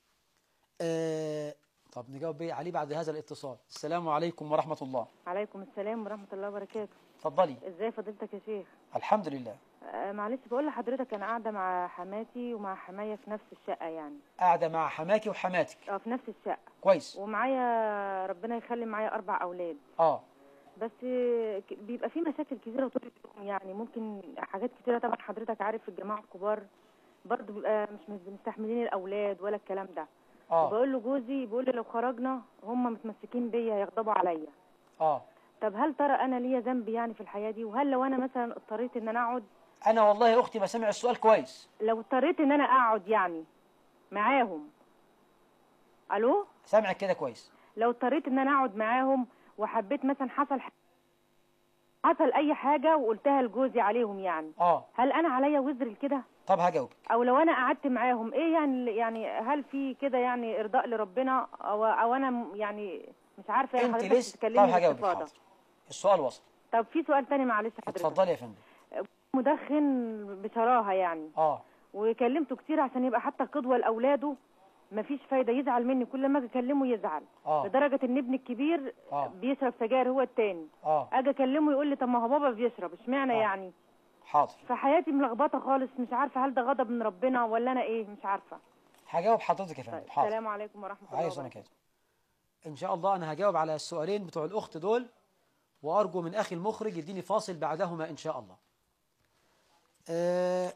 آه طب نجاوب بيه عليه بعد هذا الاتصال. السلام عليكم ورحمة الله. عليكم السلام ورحمة الله وبركاته. اتفضلي. ازاي فضيلتك يا شيخ؟ الحمد لله. آه معلش بقول لحضرتك انا قاعدة مع حماتي ومع حماية في نفس الشقة يعني. قاعدة مع حماكي وحماتك. اه في نفس الشقة. كويس. ومعايا ربنا يخلي معايا اربع اولاد. اه بس ك- بيبقى في مشاكل كتيرة طول اليوم، يعني ممكن حاجات كتيرة، طبعا حضرتك عارف الجماعة الكبار برضه بيبقى مش مش مستحملين الاولاد ولا الكلام ده. اه بقول له جوزي بيقول لي لو خرجنا هم متمسكين بيا هيغضبوا عليا. اه طب هل ترى انا ليا ذنب يعني في الحياة دي؟ وهل لو انا مثلا اضطريت ان انا اقعد، انا والله يا اختي ما سمع السؤال كويس. لو اضطريت ان انا اقعد يعني معاهم، الو سامعك كده كويس. لو اضطريت ان انا اقعد معاهم وحبيت مثلا حصل ح- حصل اي حاجة وقلتها لجوزي عليهم يعني، اه هل انا عليا وزر كده؟ طب هجاوبك. او لو انا قعدت معاهم ايه يعني، يعني هل في كده يعني ارضاء لربنا او او انا م- يعني مش عارفه يعني انت حضرتك لسه. طب تتكلمي هجاوبك باستفاضه. حاضر. السؤال وصل. طب في سؤال تاني معلش حضرتك. اتفضلي يا فندم. مدخن بشراهه يعني، اه وكلمته كتير عشان يبقى حتى قدوه لاولاده، مفيش فايده، يزعل مني كل ما اجي اكلمه يزعل. اه لدرجه ان ابني الكبير اه بيشرب سجاير هو التاني، اه اجي اكلمه يقول لي طب ما هو بابا بيشرب اشمعنى آه. يعني. حاضر. فحياتي ملخبطه خالص، مش عارفه هل ده غضب من ربنا ولا انا ايه، مش عارفه. هجاوب حضرتك يا فندم. طيب، حاضر. السلام عليكم ورحمة الله عايز وبركاته. انا كده ان شاء الله انا هجاوب على السؤالين بتوع الاخت دول، وارجو من اخي المخرج يديني فاصل بعدهما ان شاء الله. أه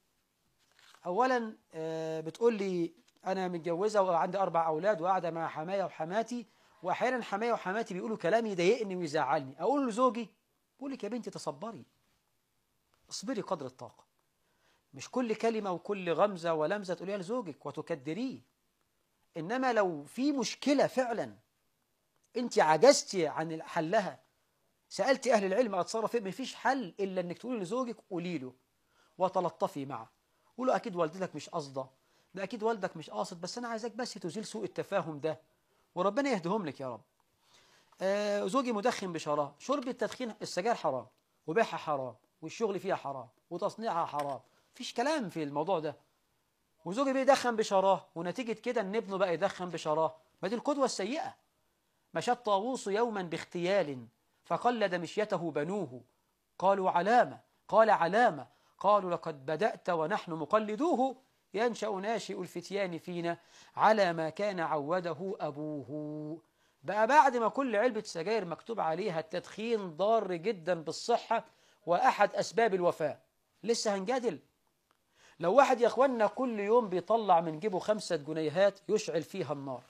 اولا أه بتقول لي انا متجوزه وعندي اربع اولاد وقاعده مع حمايا وحماتي، واحيانا حمايا وحماتي بيقولوا كلام يضايقني ويزعلني، اقول لزوجي بقول لك يا بنتي تصبري، اصبري قدر الطاقه، مش كل كلمه وكل غمزه ولمزه تقوليها لزوجك وتكدريه. انما لو في مشكله فعلا انت عجزتي عن حلها، سالتي اهل العلم اتصرف ايه، مفيش حل الا انك تقولي لزوجك قولي له وتلطفي معه، قولوا اكيد والدتك مش قاصده، ده اكيد والدك مش قاصد، بس انا عايزاك بس تزيل سوء التفاهم ده، وربنا يهديهم لك يا رب. آه زوجي مدخن بشراب، شرب التدخين السجاير حرام، وبيعها حرام، والشغل فيها حرام، وتصنيعها حرام، مفيش كلام في الموضوع ده. وزوجي بيدخن بشراه، ونتيجة كده ان ابنه بقى يدخن بشراه، ما دي القدوة السيئة. مشى الطاووس يوما باختيال فقلد مشيته بنوه، قالوا علامة، قال علامة، قالوا لقد بدأت ونحن مقلدوه، ينشأ ناشئ الفتيان فينا على ما كان عوده أبوه. بقى بعد ما كل علبة سجاير مكتوب عليها التدخين ضار جدا بالصحة وأحد أسباب الوفاة، لسه هنجادل؟ لو واحد يا أخوانا كل يوم بيطلع من جيبه خمسة جنيهات يشعل فيها النار،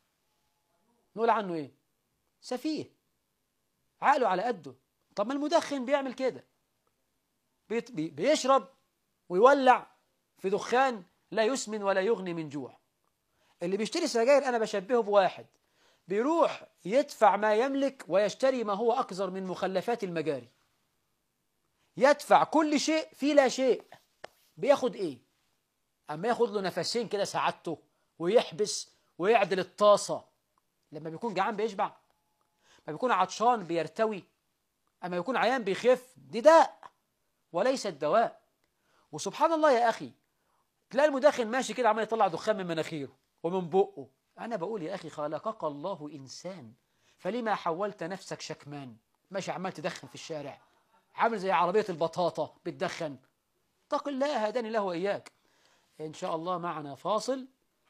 نقول عنه إيه؟ سفيه، عقله على قده. طب ما المدخن بيعمل كده، بيت بي بيشرب ويولع في دخان لا يسمن ولا يغني من جوع. اللي بيشتري سجاير أنا بشبهه بواحد بيروح يدفع ما يملك ويشتري ما هو أكثر من مخلفات المجاري، يدفع كل شيء في لا شيء، بياخد إيه؟ أما ياخد له نفسين كده سعادته ويحبس ويعدل الطاسة. لما بيكون جعان بيشبع، ما بيكون عطشان بيرتوي، أما يكون عيان بيخف. دي داء وليس الدواء. وسبحان الله يا أخي، تلاقي المدخن ماشي كده عمال يطلع دخان من مناخيره ومن بقه. أنا بقول يا أخي خلقك الله إنسان، فلما حولت نفسك شكمان؟ ماشي عمال تدخن في الشارع عامل زي عربية البطاطا بتدخن. اتق الله، هداني الله وإياك. إن شاء الله معنا فاصل.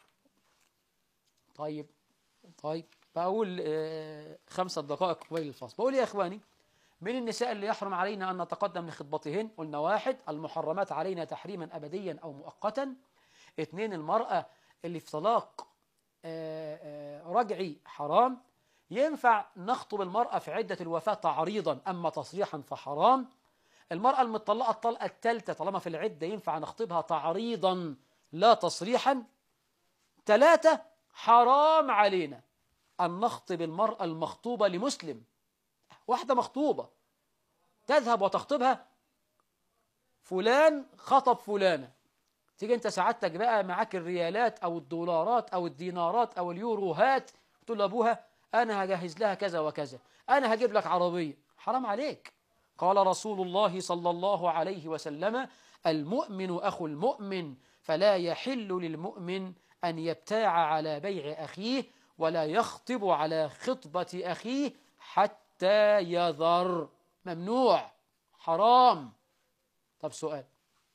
طيب طيب بقول آه خمسة دقائق قبيل الفاصل. بقول يا إخواني، من النساء اللي يحرم علينا أن نتقدم لخطبتهن، قلنا واحد المحرمات علينا تحريما أبديا أو مؤقتا. اثنين المرأة اللي في طلاق آه آه رجعي حرام، ينفع نخطب المرأة في عدة الوفاة تعريضا، أما تصريحا فحرام. المرأة المطلقة الطلقة الثالثة طالما في العدة ينفع نخطبها تعريضا لا تصريحا. ثلاثة حرام علينا أن نخطب المرأة المخطوبة لمسلم. واحدة مخطوبة تذهب وتخطبها، فلان خطب فلانة، تيجي انت سعادتك بقى معاك الريالات أو الدولارات أو الدينارات أو اليوروهات، تقول لأبوها أنا هجهز لها كذا وكذا، أنا هجيب لك عربية. حرام عليك. قال رسول الله صلى الله عليه وسلم: المؤمن أخو المؤمن، فلا يحل للمؤمن أن يبتاع على بيع أخيه ولا يخطب على خطبة أخيه حتى يذر. ممنوع، حرام. طب سؤال،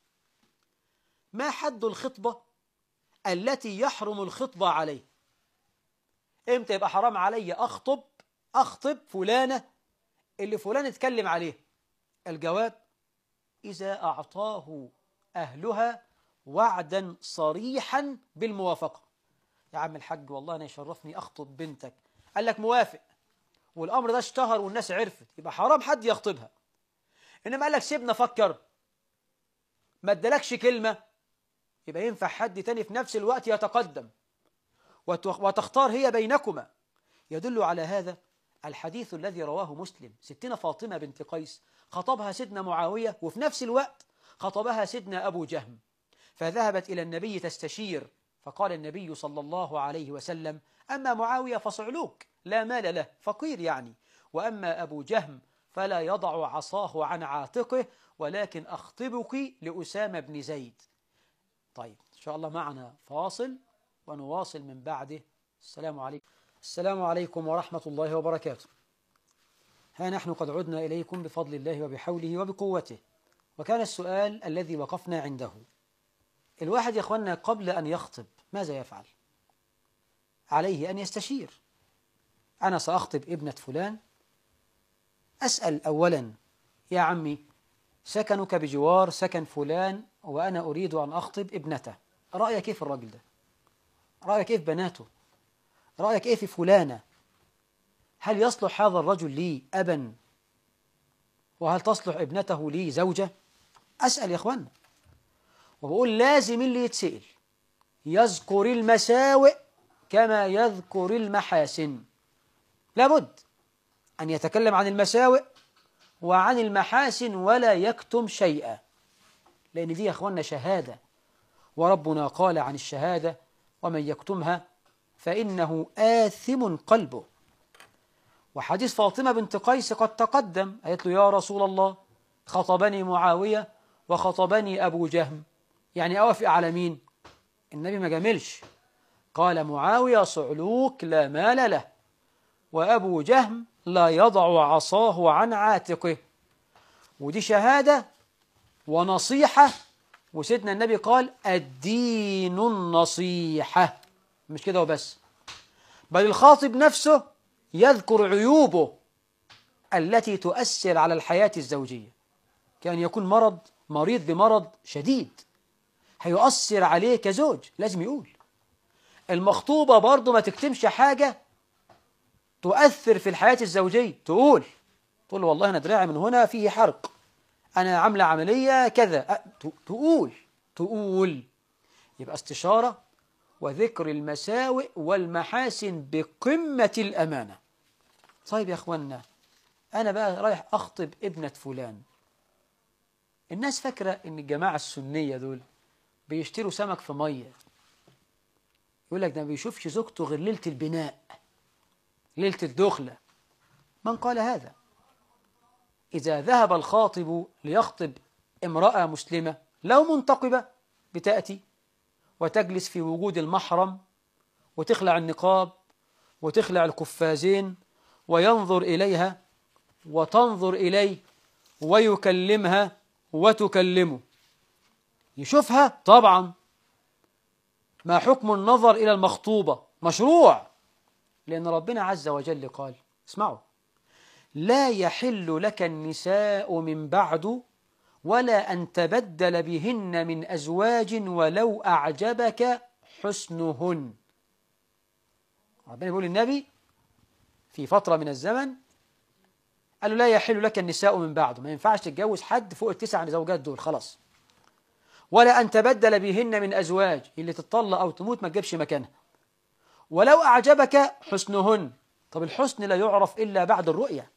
ما حد الخطبة التي يحرم الخطبة عليه؟ امتى يبقى حرام علي أخطب أخطب فلانة اللي فلان اتكلم عليه؟ الجواب: إذا أعطاه أهلها وعدا صريحا بالموافقة. يا عم الحاج والله أنا يشرفني أخطب بنتك، قال لك موافق، والأمر ده اشتهر والناس عرفت، يبقى حرام حد يخطبها. إنما قال لك سيبنا فكر، ما ادالكش كلمة، يبقى ينفع حد تاني في نفس الوقت يتقدم وتختار هي بينكما. يدل على هذا الحديث الذي رواه مسلم: ستنا فاطمة بنت قيس خطبها سيدنا معاوية، وفي نفس الوقت خطبها سيدنا أبو جهم، فذهبت إلى النبي تستشير، فقال النبي صلى الله عليه وسلم: أما معاوية فصعلوك لا مال له، فقير يعني، وأما أبو جهم فلا يضع عصاه عن عاتقه، ولكن أخطبك لأسامة بن زيد. طيب إن شاء الله معنا فاصل ونواصل من بعده. السلام عليكم. السلام عليكم ورحمة الله وبركاته. ها نحن قد عدنا إليكم بفضل الله وبحوله وبقوته. وكان السؤال الذي وقفنا عنده: الواحد يا أخوانا قبل أن يخطب ماذا يفعل؟ عليه أن يستشير. أنا سأخطب ابنة فلان، أسأل أولا: يا عمي، سكنك بجوار سكن فلان وأنا أريد أن أخطب ابنته، رأيك كيف الراجل ده؟ رأيك كيف بناته؟ رأيك إيه في فلانة؟ هل يصلح هذا الرجل لي أبا؟ وهل تصلح ابنته لي زوجة؟ أسأل يا أخوانا. وبقول لازم اللي يتسأل يذكر المساوئ كما يذكر المحاسن. لابد أن يتكلم عن المساوئ وعن المحاسن ولا يكتم شيئا، لأن دي يا أخوانا شهادة، وربنا قال عن الشهادة: ومن يكتمها فإنه آثم قلبه. وحديث فاطمة بنت قيس قد تقدم، قالت له: يا رسول الله، خطبني معاوية وخطبني أبو جهم، يعني أوافق على مين؟ النبي ما جاملش، قال: معاوية صعلوك لا مال له، وأبو جهم لا يضع عصاه عن عاتقه. ودي شهادة ونصيحة، وسيدنا النبي قال: الدين النصيحة. مش كده وبس، بل الخاطب نفسه يذكر عيوبه التي تؤثر على الحياة الزوجية. كان يكون مرض مريض بمرض شديد هيؤثر عليه كزوج، لازم يقول. المخطوبة برضه ما تكتمش حاجة تؤثر في الحياة الزوجية، تقول تقول والله أنا دراعي من هنا فيه حرق، أنا عاملة عملية كذا، تقول تقول يبقى استشارة وذكر المساوئ والمحاسن بقمة الأمانة. طيب يا أخوانا، أنا بقى رايح أخطب ابنة فلان، الناس فاكرة إن الجماعة السنية دول بيشتروا سمك في مية، يقول لك ده ما بيشوفش زوجته غير ليلة البناء، ليلة الدخلة. من قال هذا؟ إذا ذهب الخاطب ليخطب امرأة مسلمة لو منتقبة، بتأتي وتجلس في وجود المحرم وتخلع النقاب وتخلع القفازين وينظر إليها وتنظر إليه ويكلمها وتكلمه، يشوفها طبعا. ما حكم النظر إلى المخطوبة؟ مشروع، لأن ربنا عز وجل قال: اسمعوا: لا يحل لك النساء من بعد ولا أن تبدل بهن من أزواج ولو أعجبك حسنهن. ربنا يقول للنبي في فترة من الزمن، قال له: لا يحل لك النساء من بعد، ما ينفعش تتجوز حد فوق التسع زوجات دول خلاص، ولا أن تبدل بهن من أزواج، اللي تتطلق أو تموت ما تجيبش مكانها، ولو أعجبك حسنهن. طب الحسن لا يعرف إلا بعد الرؤية.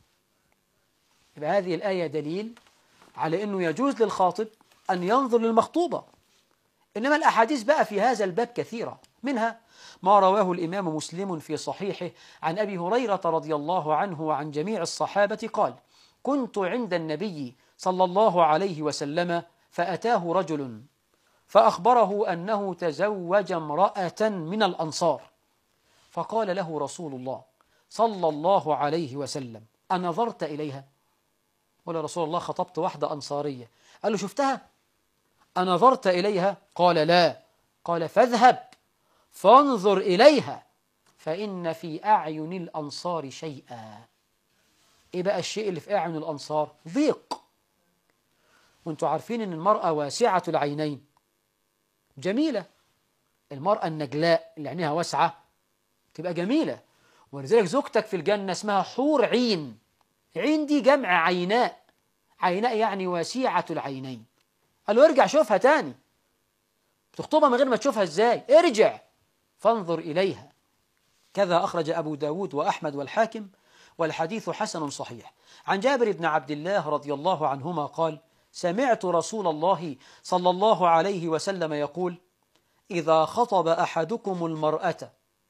يبقى هذه الآية دليل على أنه يجوز للخاطب أن ينظر للمخطوبة. إنما الأحاديث بقى في هذا الباب كثيرة، منها ما رواه الإمام مسلم في صحيحه عن أبي هريرة رضي الله عنه وعن جميع الصحابة قال: كنت عند النبي صلى الله عليه وسلم فأتاه رجل فأخبره أنه تزوج امرأة من الأنصار، فقال له رسول الله صلى الله عليه وسلم: أنظرت إليها؟ قال: رسول الله، خطبت واحدة أنصارية. قال له: شفتها؟ أنظرت إليها؟ قال: لا. قال: فاذهب فانظر إليها فإن في أعين الأنصار شيئا. إيه بقى الشيء اللي في أعين الأنصار؟ ضيق. وانتوا عارفين أن المرأة واسعة العينين جميلة. المرأة النجلاء اللي عينيها واسعة تبقى جميلة، ولذلك زوجتك في الجنة اسمها حور عين. عين دي جمع عيناء، عيناء يعني واسعة العينين. قال له: ارجع شوفها تاني. بتخطبها من غير ما تشوفها ازاي؟ ارجع فانظر إليها. كذا أخرج أبو داود وأحمد والحاكم، والحديث حسن صحيح. عن جابر بن عبد الله رضي الله عنهما قال: سمعت رسول الله صلى الله عليه وسلم يقول: إذا خطب أحدكم المرأة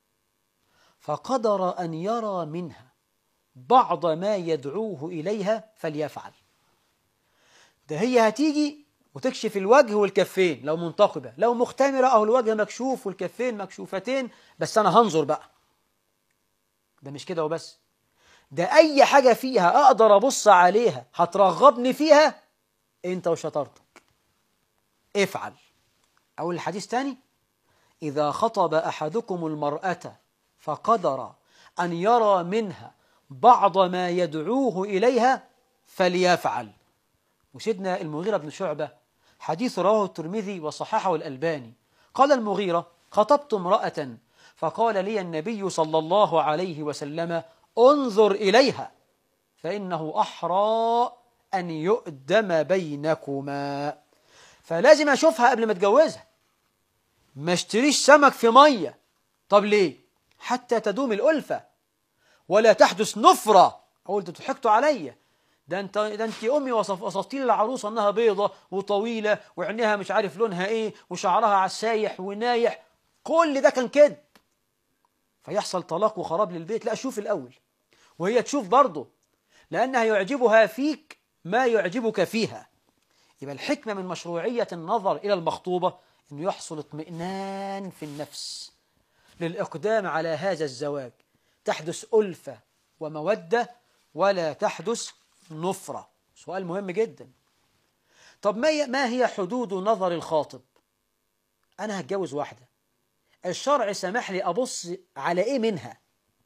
فقدر أن يرى منها بعض ما يدعوه إليها فليفعل. ده هي هتيجي وتكشف الوجه والكفين لو منتقبة، لو مختمرة أو الوجه مكشوف والكفين مكشوفتين، بس أنا هنظر بقى. ده مش كده وبس، ده أي حاجة فيها أقدر أبص عليها هترغبني فيها، أنت وشطارتك افعل. أو الحديث تاني: إذا خطب أحدكم المرأة فقدر أن يرى منها بعض ما يدعوه إليها فليفعل. وسيدنا المغيرة بن شعبة، حديث رواه الترمذي وصححه الألباني، قال المغيرة: خطبت امرأة فقال لي النبي صلى الله عليه وسلم: انظر إليها فإنه أحرى أن يؤدم بينكما. فلازم أشوفها قبل ما أتجوزها، ما اشتريش سمك في مية. طب ليه؟ حتى تدوم الألفة ولا تحدث نفرة. أقول ده ضحكتوا عليا، ده انت ده انت امي وصفتي لي العروسه انها بيضه وطويله وعينيها مش عارف لونها ايه وشعرها عسايح ونايح. كل ده كان كذب، فيحصل طلاق وخراب للبيت. لا، شوف الاول وهي تشوف برضه، لانها يعجبها فيك ما يعجبك فيها. يبقى الحكمه من مشروعيه النظر الى المخطوبه انه يحصل اطمئنان في النفس للاقدام على هذا الزواج، تحدث ألفة وموده ولا تحدث نفرة. سؤال مهم جدا. طب ما ما هي حدود نظر الخاطب؟ أنا هتجوز واحدة، الشرع سمح لي أبص على إيه منها؟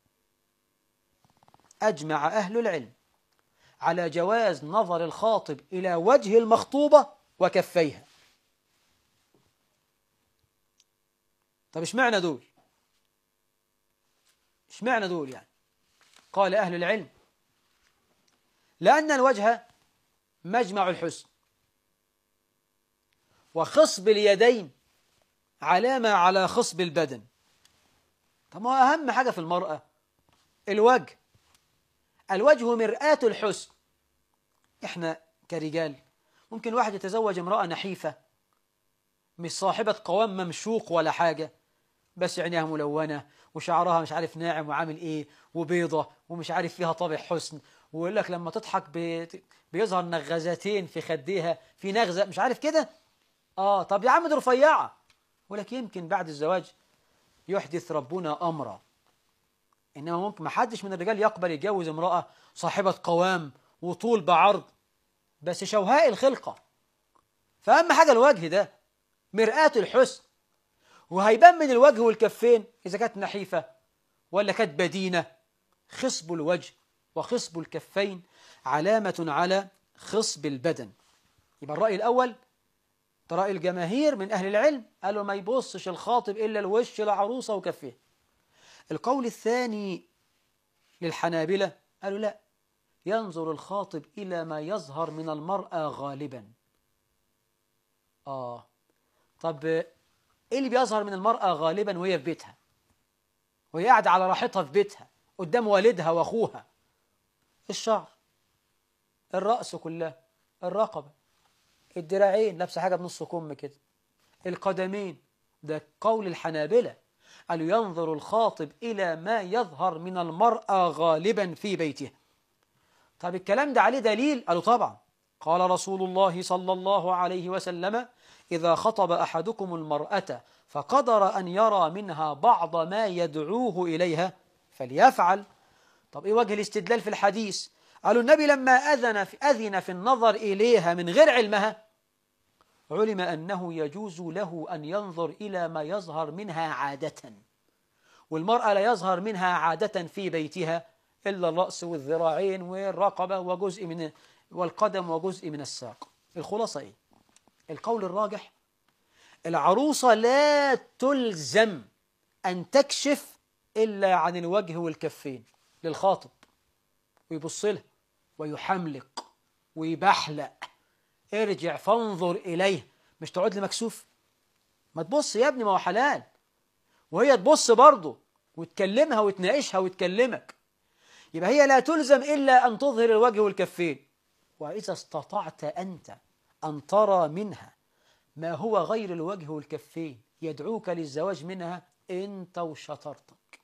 أجمع أهل العلم على جواز نظر الخاطب إلى وجه المخطوبة وكفيها. طب اشمعنى دول؟ اشمعنى دول يعني؟ قال أهل العلم: لأن الوجه مجمع الحسن، وخصب اليدين علامة على خصب البدن. طب ما أهم حاجة في المرأة الوجه. الوجه مرآة الحسن. إحنا كرجال ممكن واحد يتزوج امرأة نحيفة مش صاحبة قوام ممشوق ولا حاجة، بس عينيها ملونة وشعرها مش عارف ناعم وعامل إيه وبيضة ومش عارف فيها طابع حسن، ويقول لك لما تضحك بيظهر نغزتين في خديها، في نغزة مش عارف كده. آه طب يا عم دي رفيعة، ولك يمكن بعد الزواج يحدث ربنا أمرا. إنما ممكن ما حدش من الرجال يقبل يتجوز امرأة صاحبة قوام وطول بعرض بس شوهاء الخلقة. فأهم حاجة الوجه ده مرآة الحسن، وهيبان من الوجه والكفين إذا كانت نحيفة ولا كانت بدينة. خصب الوجه وخصب الكفين علامة على خصب البدن. يبقى الرأي الأول ده رأي الجماهير من أهل العلم، قالوا ما يبصش الخاطب إلا الوش العروسة وكفيه. القول الثاني للحنابلة قالوا لا، ينظر الخاطب إلى ما يظهر من المرأة غالبا. آه طب إيه اللي بيظهر من المرأة غالبا وهي في بيتها وهي قاعدة على راحتها في بيتها قدام والدها وأخوها؟ الشعر، الرأس كلها، الرقبة، الدراعين لابسة حاجة بنص كم كده، القدمين. ده قول الحنابلة، قالوا ينظر الخاطب إلى ما يظهر من المرأة غالبا في بيتها. طب الكلام ده عليه دليل؟ قالوا طبعا. قال رسول الله صلى الله عليه وسلم: إذا خطب أحدكم المرأة فقدر أن يرى منها بعض ما يدعوه إليها فليفعل. طب إيه وجه الاستدلال في الحديث؟ قالوا النبي لما أذن في, أذن في النظر إليها من غير علمها علم أنه يجوز له أن ينظر إلى ما يظهر منها عادة، والمرأة لا يظهر منها عادة في بيتها إلا الرأس والذراعين والرقبة وجزء من والقدم وجزء من الساق. الخلاصة إيه؟ القول الراجح العروسة لا تلزم أن تكشف إلا عن الوجه والكفين للخاطب، ويبص لها ويحملق ويبحلق. ارجع فانظر إليه، مش تقعد لي مكسوف. ما تبص يا ابني، ما هو حلال، وهي تبص برضه وتكلمها وتناقشها وتكلمك. يبقى هي لا تلزم إلا أن تظهر الوجه والكفين. وإذا استطعت أنت أن ترى منها ما هو غير الوجه والكفين يدعوك للزواج منها، أنت وشطرتك.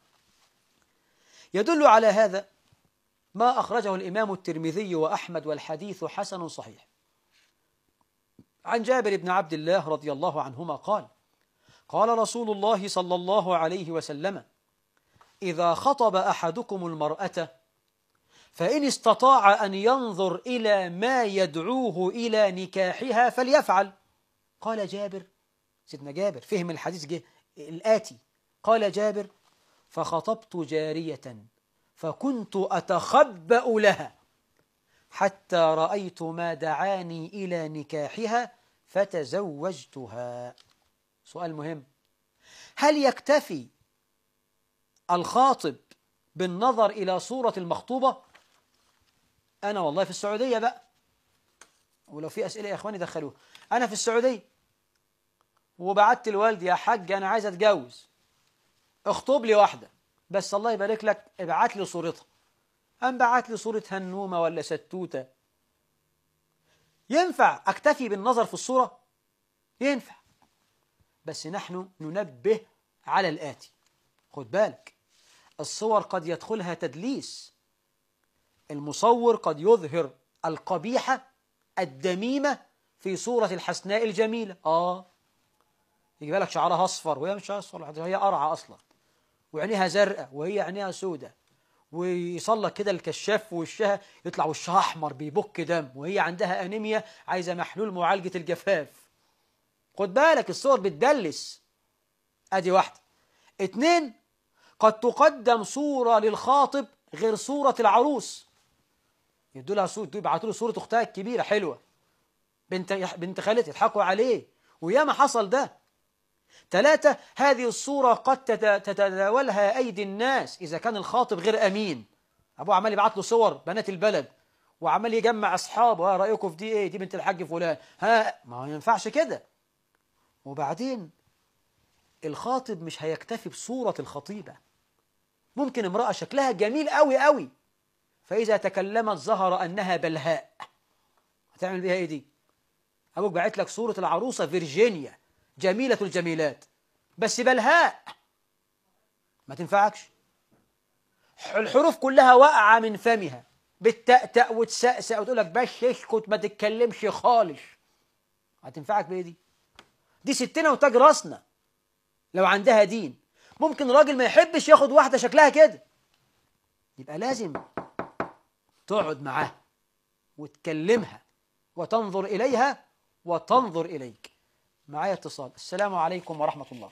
يدل على هذا ما أخرجه الإمام الترمذي وأحمد والحديث حسن صحيح عن جابر بن عبد الله رضي الله عنهما قال: قال رسول الله صلى الله عليه وسلم: إذا خطب أحدكم المرأة فإن استطاع أن ينظر إلى ما يدعوه إلى نكاحها فليفعل. قال جابر: سيدنا جابر فهم الحديث جه الآتي. قال جابر: فخطبت جارية فكنت أتخبأ لها حتى رأيت ما دعاني إلى نكاحها فتزوجتها. سؤال مهم: هل يكتفي الخاطب بالنظر إلى صورة المخطوبة؟ أنا والله في السعودية بقى، ولو في أسئلة يا إخواني دخلوها. أنا في السعودية وبعت لوالدي: يا حاج أنا عايز أتجوز، اخطب لي واحدة بس الله يبارك لك ابعت لي صورتها. أم بعت لي صورة هنومة ولا ستوتة. ينفع أكتفي بالنظر في الصورة؟ ينفع، بس نحن ننبه على الآتي. خد بالك، الصور قد يدخلها تدليس. المصور قد يظهر القبيحة الدميمة في صورة الحسناء الجميلة. آه يجيب لك شعرها أصفر وهي مش أصفر، هي قرعة أصلا، وعينيها زرقاء وهي عينيها سودة، ويصلك كده الكشاف ووشها يطلع وشها أحمر بيبك دم، وهي عندها أنيميا عايزة محلول معالجة الجفاف. خد بالك، الصور بتدلس. أدي واحدة. اتنين، قد تقدم صورة للخاطب غير صورة العروس. يدوا لها صورة، يبعتوا له صورة أختها الكبيرة حلوة، بنت بنت خالتي، يضحكوا عليه، وياما حصل ده. ثلاثة، هذه الصورة قد تتداولها أيدي الناس إذا كان الخاطب غير أمين. أبوه عمال يبعت له صور بنات البلد وعمال يجمع أصحابه: ها رأيكم في دي إيه؟ دي بنت الحاج فلان. ها ما ينفعش كده. وبعدين الخاطب مش هيكتفي بصورة الخطيبة. ممكن امرأة شكلها جميل قوي قوي، فإذا تكلمت ظهر أنها بلهاء. هتعمل بيها إيه دي؟ أبوك بعت لك صورة العروسة فيرجينيا جميلة الجميلات بس بلهاء، ما تنفعكش. الحروف كلها واقعة من فمها، بتتأتأ وتسأسأ وتقول لك بس اسكت ما تتكلمش خالص. هتنفعك بإيه دي؟ دي ستنا وتاج راسنا لو عندها دين. ممكن راجل ما يحبش ياخد واحدة شكلها كده، يبقى لازم تقعد معاها وتكلمها وتنظر إليها وتنظر إليك. معايا اتصال. السلام عليكم ورحمة الله.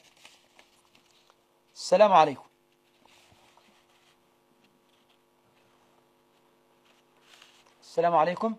السلام عليكم. السلام عليكم.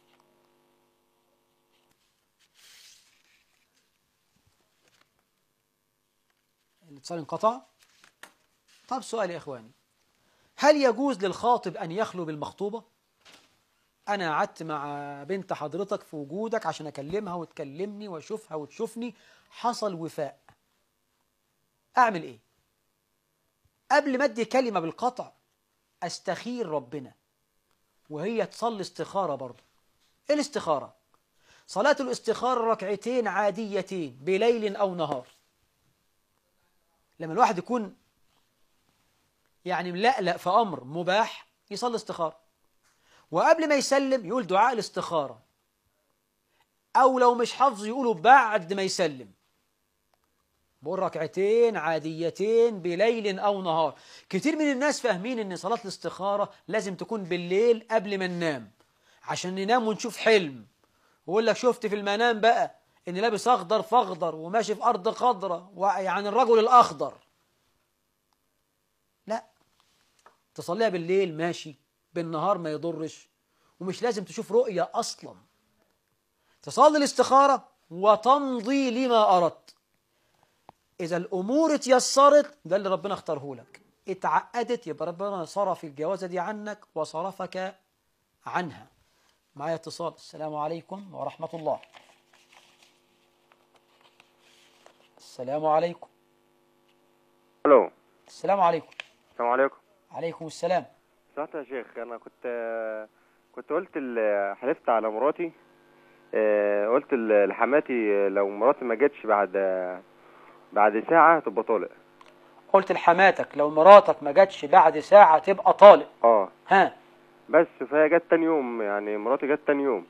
الاتصال انقطع. طب سؤال يا إخواني، هل يجوز للخاطب أن يخلو بالمخطوبة؟ أنا قعدت مع بنت حضرتك في وجودك عشان أكلمها وتكلمني وأشوفها وتشوفني، حصل وفاء. أعمل إيه؟ قبل ما أدي كلمة بالقطع أستخير ربنا، وهي تصلي استخارة برضه. إيه الاستخارة؟ صلاة الاستخارة ركعتين عاديتين بليل أو نهار. لما الواحد يكون يعني ملقلق في أمر مباح يصلي استخارة، وقبل ما يسلم يقول دعاء الاستخارة، أو لو مش حافظ يقوله بعد ما يسلم. بقول ركعتين عاديتين بليل أو نهار. كتير من الناس فاهمين إن صلاة الاستخارة لازم تكون بالليل قبل ما ننام عشان ننام ونشوف حلم، ويقول لك شفت في المنام بقى إن لابس أخضر فأخضر وماشي في أرض خضرة، ويعني الرجل الأخضر. لا، تصليها بالليل ماشي، بالنهار ما يضرش، ومش لازم تشوف رؤية أصلا. تصلي الاستخارة وتمضي لما أردت. إذا الأمور اتيسرت ده اللي ربنا اختاره لك، اتعقدت يبقى ربنا صرف الجوازة دي عنك وصرفك عنها. معايا اتصال. السلام عليكم ورحمة الله. السلام عليكم. الو. السلام عليكم. السلام عليكم. عليكم السلام. سمعت يا شيخ، انا كنت كنت قلت حلفت على مراتي، قلت لحماتي لو مراتي ما جتش بعد بعد ساعة تبقى طالق. قلت لحماتك لو مراتك ما جتش بعد ساعة تبقى طالق. اه ها بس فهي جت تاني يوم، يعني مراتي جت تاني يوم.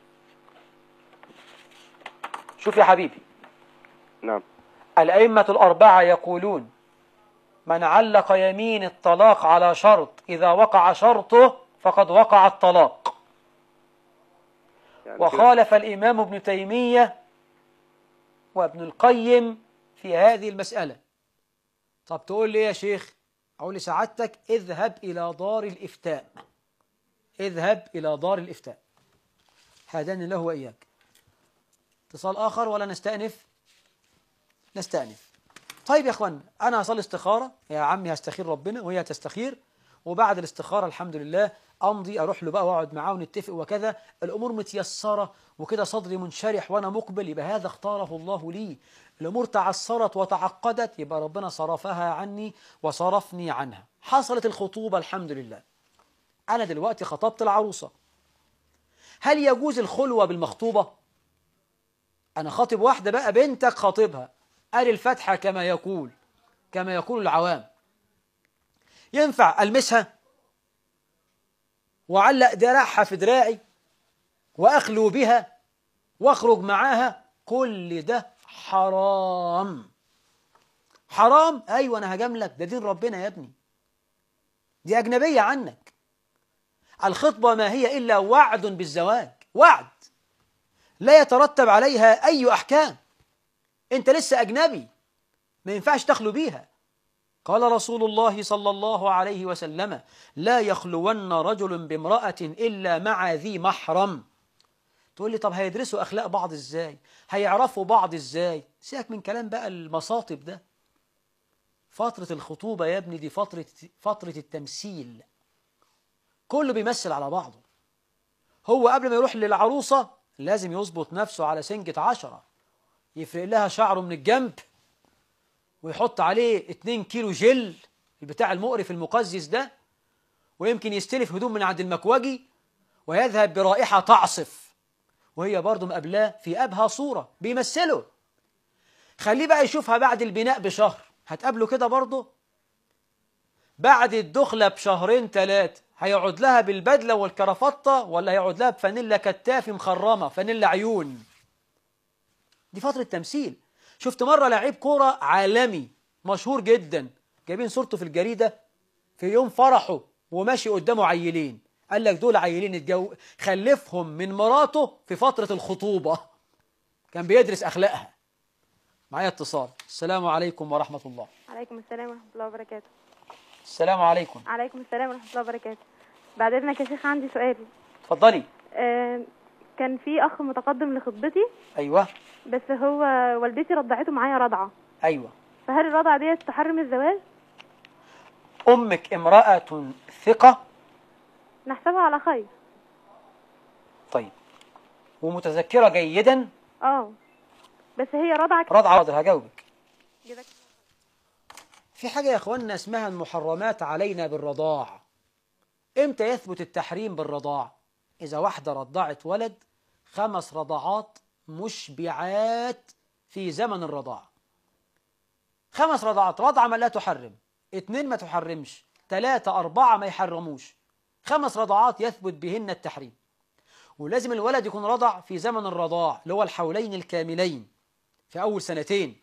شوف يا حبيبي. نعم. الأئمة الأربعة يقولون من علق يمين الطلاق على شرط إذا وقع شرطه فقد وقع الطلاق. يعني وخالف الإمام ابن تيمية وابن القيم في هذه المسألة. طب تقول لي يا شيخ؟ أقول لي سعادتك اذهب إلى دار الإفتاء، اذهب إلى دار الإفتاء. هداني الله وإياك. اتصال آخر ولا نستأنف؟ نستأنف. طيب يا أخوان، أنا هصلي استخارة، يا عمي هستخير ربنا وهي تستخير، وبعد الاستخارة الحمد لله أمضي أروح له بقى وأقعد معاه ونتفق وكذا، الأمور متيسرة وكده صدري منشرح وأنا مقبل، يبقى هذا اختاره الله لي. الأمور تعسرت وتعقدت، يبقى ربنا صرفها عني وصرفني عنها. حصلت الخطوبة الحمد لله، أنا دلوقتي خطبت العروسة. هل يجوز الخلوة بالمخطوبة؟ أنا خاطب واحدة بقى، بنتك خاطبها، قال الفاتحة كما يقول كما يقول العوام، ينفع ألمسها وعلق دراعها في دراعي وأخلو بها وأخرج معاها؟ كل ده حرام. حرام؟ أيوة أنا هجاملك، ده دين ربنا يا ابني، دي أجنبية عنك. الخطبة ما هي إلا وعد بالزواج، وعد لا يترتب عليها أي أحكام. أنت لسه أجنبي، ما ينفعش تخلو بيها. قال رسول الله صلى الله عليه وسلم: لا يخلون رجل بامرأة إلا مع ذي محرم. تقول لي طب هيدرسوا أخلاق بعض إزاي؟ هيعرفوا بعض إزاي؟ سيبك من كلام بقى المصاطب ده. فترة الخطوبة يا ابني دي فترة فترة التمثيل، كله بيمثل على بعضه. هو قبل ما يروح للعروسة لازم يظبط نفسه على سنجة عشرة، يفرق لها شعره من الجنب ويحط عليه اتنين كيلو جل البتاع المقرف المقزز ده، ويمكن يستلف هدوم من عند المكوجي ويذهب برائحة تعصف، وهي برضه مقابلاه في أبهى صورة بيمثله. خليه بقى يشوفها بعد البناء بشهر، هتقابله كده برضه. بعد الدخلة بشهرين ثلاثة هيقعد لها بالبدلة والكرافتة، ولا هيقعد لها بفانيلا كتافي مخرمة، فانيلا عيون؟ دي فترة تمثيل. شفت مرة لعيب كورة عالمي مشهور جدا، جايبين صورته في الجريدة في يوم فرحه وماشي قدامه عيلين، قال لك دول عيلين اتجو خلفهم من مراته في فترة الخطوبة، كان بيدرس أخلاقها. معايا اتصال. السلام عليكم ورحمة الله. عليكم السلام ورحمة الله وبركاته. السلام عليكم. عليكم السلام ورحمة الله وبركاته. بعد إذنك يا شيخ عندي سؤال. اتفضلي. آه كان في أخ متقدم لخطبتي. أيوة. بس هو والدتي رضعته معايا رضعة. أيوة. فهل الرضعة دي تحرم الزواج؟ أمك امرأة ثقة؟ نحسبها على خير. طيب، ومتذكرة جيدا؟ اه بس هي رضعة رضعة. حاضر هجاوبك. جدك. في حاجة يا أخوانا اسمها المحرمات علينا بالرضاع. إمتى يثبت التحريم بالرضاع؟ إذا واحدة رضعت ولد خمس رضعات مشبعات في زمن الرضاعة. خمس رضعات، رضعة ما لا تحرم، اتنين ما تحرمش، تلاتة أربعة ما يحرموش، خمس رضعات يثبت بهن التحريم. ولازم الولد يكون رضع في زمن الرضاع اللي هو الحولين الكاملين في أول سنتين،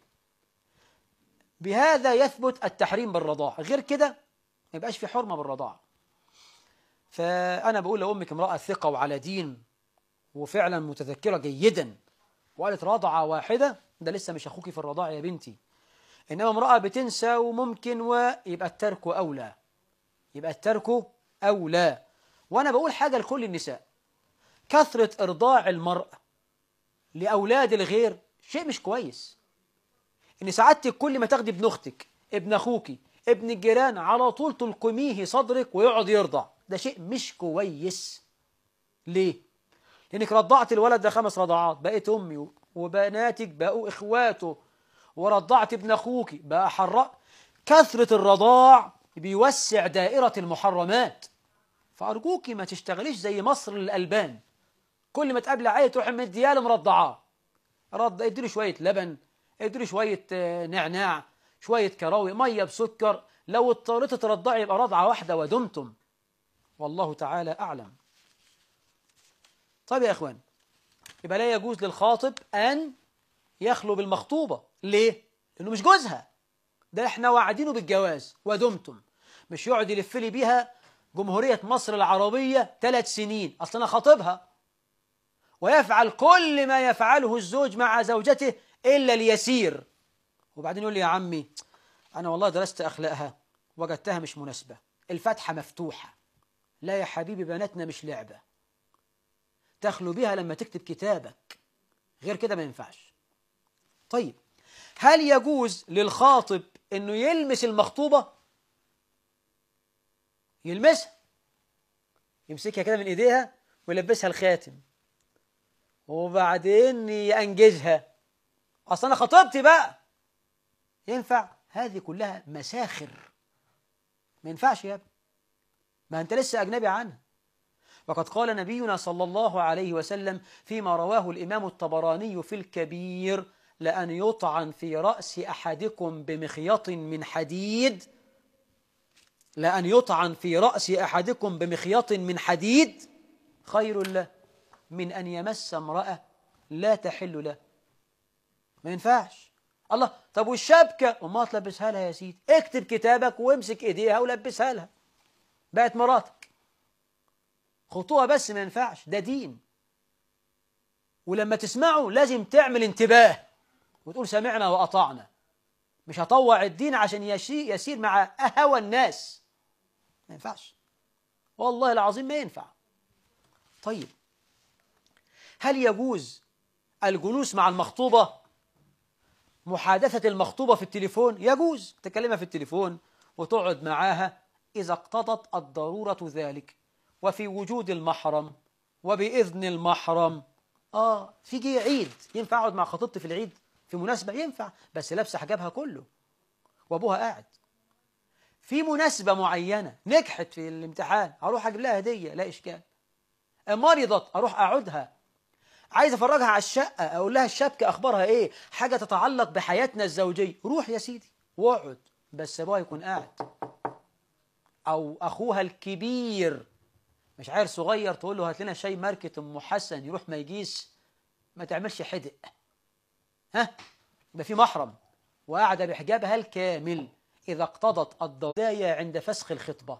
بهذا يثبت التحريم بالرضاع. غير كده ما يبقاش في حرمة بالرضاع. فأنا بقول لأمك امرأة ثقة وعلى دين وفعلا متذكرة جيدا وقالت رضعة واحدة، ده لسه مش أخوك في الرضاع يا بنتي. إنما امرأة بتنسى وممكن، ويبقى الترك أولى، يبقى الترك أولى. وأنا بقول حاجة لكل النساء: كثرة إرضاع المرأة لأولاد الغير شيء مش كويس. إن سعادتك كل ما تاخدي ابن أختك، ابن أخوك، ابن الجيران، على طول تلقميه صدرك ويقعد يرضع، ده شيء مش كويس. ليه؟ لأنك رضعت الولد ده خمس رضعات، بقيت أمي، وبناتك بقوا إخواته، ورضعت ابن أخوك بقى حراء. كثرة الرضاع بيوسع دائرة المحرمات. فأرجوك ما تشتغليش زي مصر للألبان، كل ما تقابل عيل تروح مدياله مرضعاه، رض اديله شوية لبن، اديله شوية نعناع، شوية كراوي، مية بسكر. لو اضطريت ترضعي يبقى رضعة واحدة ودمتم، والله تعالى أعلم. طيب يا إخوان، يبقى لا يجوز للخاطب أن يخلو بالمخطوبة. ليه؟ لأنه مش جوزها، ده احنا وعدينه بالجواز ودمتم، مش يقعد يلف لي بيها جمهورية مصر العربية ثلاث سنين أصلا أنا خاطبها، ويفعل كل ما يفعله الزوج مع زوجته إلا اليسير. وبعدين يقول لي يا عمي أنا والله درست أخلاقها وجدتها مش مناسبة، الفتحة مفتوحة. لا يا حبيبي، بناتنا مش لعبة تخلو بها لما تكتب كتابك، غير كده ما ينفعش. طيب، هل يجوز للخاطب إنه يلمس المخطوبة؟ يلمسها، يمسكها كده من إيديها ويلبسها الخاتم، وبعدين يأنجزها، أصلا أنا خطبتي بقى. ينفع؟ هذه كلها مساخر، ما ينفعش يا ابني، ما أنت لسه أجنبي عنها. وقد قال نبينا صلى الله عليه وسلم فيما رواه الإمام الطبراني في الكبير: لأن يطعن في رأس أحدكم بمخيط من حديد لأن يطعن في رأس أحدكم بمخيط من حديد خير له من أن يمس امرأة لا تحل له. ما ينفعش. الله، طب والشبكة وما تلبسها لها يا سيدي، اكتب كتابك وامسك ايديها ولبسها لها، بقت مراتك. خطوها بس ما ينفعش، ده دين. ولما تسمعه لازم تعمل انتباه وتقول سمعنا وأطعنا، مش هطوع الدين عشان يسير مع هوى الناس. ما ينفعش، والله العظيم ما ينفع. طيب، هل يجوز الجلوس مع المخطوبة، محادثة المخطوبة في التليفون؟ يجوز تكلمها في التليفون وتقعد معاها إذا اقتضت الضرورة ذلك، وفي وجود المحرم وبإذن المحرم. آه في جي عيد، ينفع أقعد مع خطيبتي في العيد في مناسبة؟ ينفع، بس لابسة حجابها كله وأبوها قاعد. في مناسبة معينة نجحت في الامتحان، أروح أجيب لها هدية، لا إشكال. مرضت، أروح أعودها. عايز أفرجها على الشقة، أقول لها الشبكة أخبارها إيه، حاجة تتعلق بحياتنا الزوجية، روح يا سيدي واقعد، بس أبوها يكون قاعد، أو أخوها الكبير، مش عيل صغير تقول له هات لنا شاي ماركة أم حسن يروح ما يجيش. ما تعملش حدق، ها، يبقى في محرم وقاعدة بحجابها الكامل إذا اقتضت الضدايا عند فسخ الخطبة.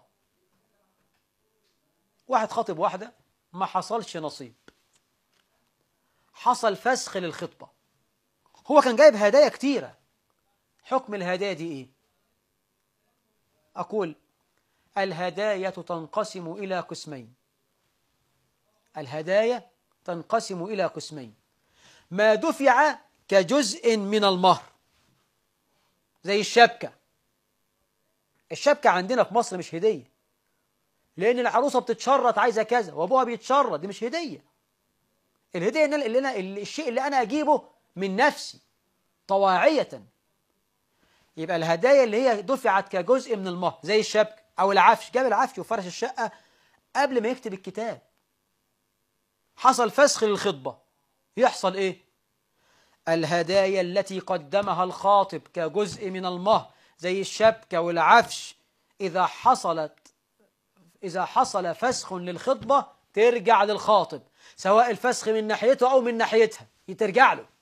واحد خاطب واحدة ما حصلش نصيب، حصل فسخ للخطبة، هو كان جايب هدايا كتيرة، حكم الهدايا دي إيه؟ أقول الهدايا تنقسم إلى قسمين. الهدايا تنقسم إلى قسمين: ما دفع كجزء من المهر، زي الشبكة. الشبكة عندنا في مصر مش هدية، لأن العروسة بتتشرط عايزة كذا وأبوها بيتشرط، دي مش هدية. الهدية اللي أنا الشيء اللي أنا أجيبه من نفسي طواعية. يبقى الهدايا اللي هي دفعت كجزء من المهر زي الشبكة أو العفش، جاب العفش وفرش الشقة قبل ما يكتب الكتاب، حصل فسخ للخطبة، يحصل إيه؟ الهدايا التي قدمها الخاطب كجزء من المهر زي الشبكة والعفش، إذا حصلت إذا حصل فسخ للخطبة ترجع للخاطب، سواء الفسخ من ناحيته أو من ناحيتها ترجع له.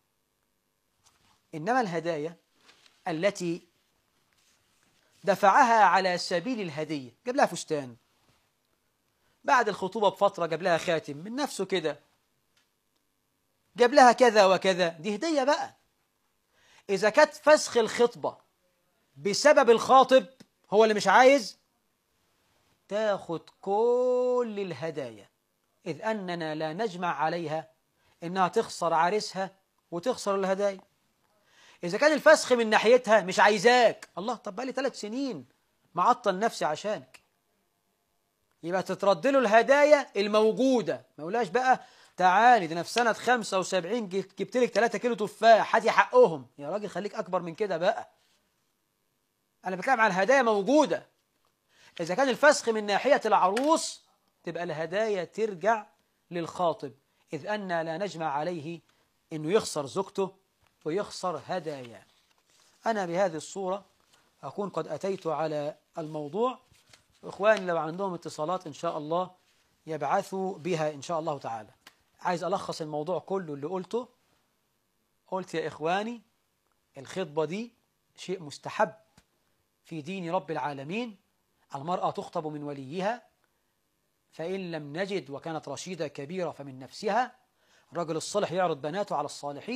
إنما الهدايا التي دفعها على سبيل الهدية، جاب لها فستان، بعد الخطوبة بفترة جاب لها خاتم من نفسه كده، جاب لها كذا وكذا، دي هدية بقى. إذا كانت فسخ الخطبة بسبب الخاطب هو اللي مش عايز، تاخد كل الهدايا، إذ أننا لا نجمع عليها إنها تخسر عريسها وتخسر الهدايا. إذا كان الفسخ من ناحيتها مش عايزاك، الله، طب بقى لي ثلاث سنين معطل نفسي عشانك، يبقى تترد له الهدايا الموجودة. ما يقولهاش بقى تعالي ده أنا في سنة خمسة وسبعين جبت لك ثلاثة كيلو تفاح هاتي حقهم. يا راجل خليك أكبر من كده بقى، أنا بتكلم عن الهدايا موجودة. إذا كان الفسخ من ناحية العروس تبقى الهدايا ترجع للخاطب، إذ أننا لا نجمع عليه إنه يخسر زوجته ويخسر هدايا. أنا بهذه الصورة أكون قد أتيت على الموضوع. إخواني لو عندهم اتصالات إن شاء الله يبعثوا بها إن شاء الله تعالى. عايز ألخص الموضوع كله اللي قلته. قلت يا إخواني الخطبة دي شيء مستحب في دين رب العالمين. المرأة تخطب من وليها، فإن لم نجد وكانت رشيدة كبيرة فمن نفسها. الرجل الصالح يعرض بناته على الصالحين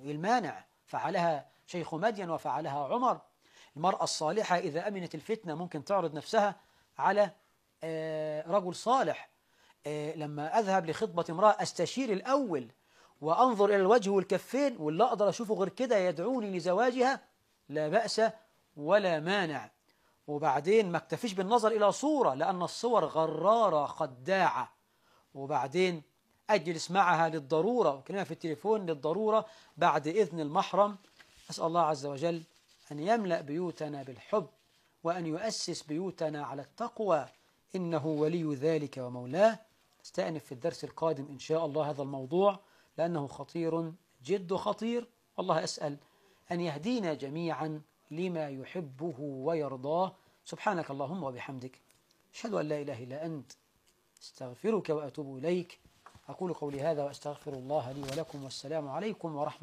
إيه المانع؟ فعلها شيخ مدين وفعلها عمر. المرأة الصالحة إذا أمنت الفتنة ممكن تعرض نفسها على رجل صالح. لما أذهب لخطبة امرأة أستشير الأول وأنظر إلى الوجه والكفين، واللي أقدر أشوفه غير كده يدعوني لزواجها، لا بأس ولا مانع. وبعدين ما اكتفيش بالنظر إلى صورة، لأن الصور غرارة خداعة. وبعدين أجلس معها للضرورة وكلمة في التليفون للضرورة بعد إذن المحرم. أسأل الله عز وجل أن يملأ بيوتنا بالحب وأن يؤسس بيوتنا على التقوى، إنه ولي ذلك ومولاه. نستأنف في الدرس القادم إن شاء الله هذا الموضوع لأنه خطير جد خطير. والله أسأل أن يهدينا جميعا لما يحبه ويرضاه. سبحانك اللهم وبحمدك، أشهد أن لا إله إلا أنت، استغفرك وأتوب إليك. أقول قولي هذا وأستغفر الله لي ولكم، والسلام عليكم ورحمة الله.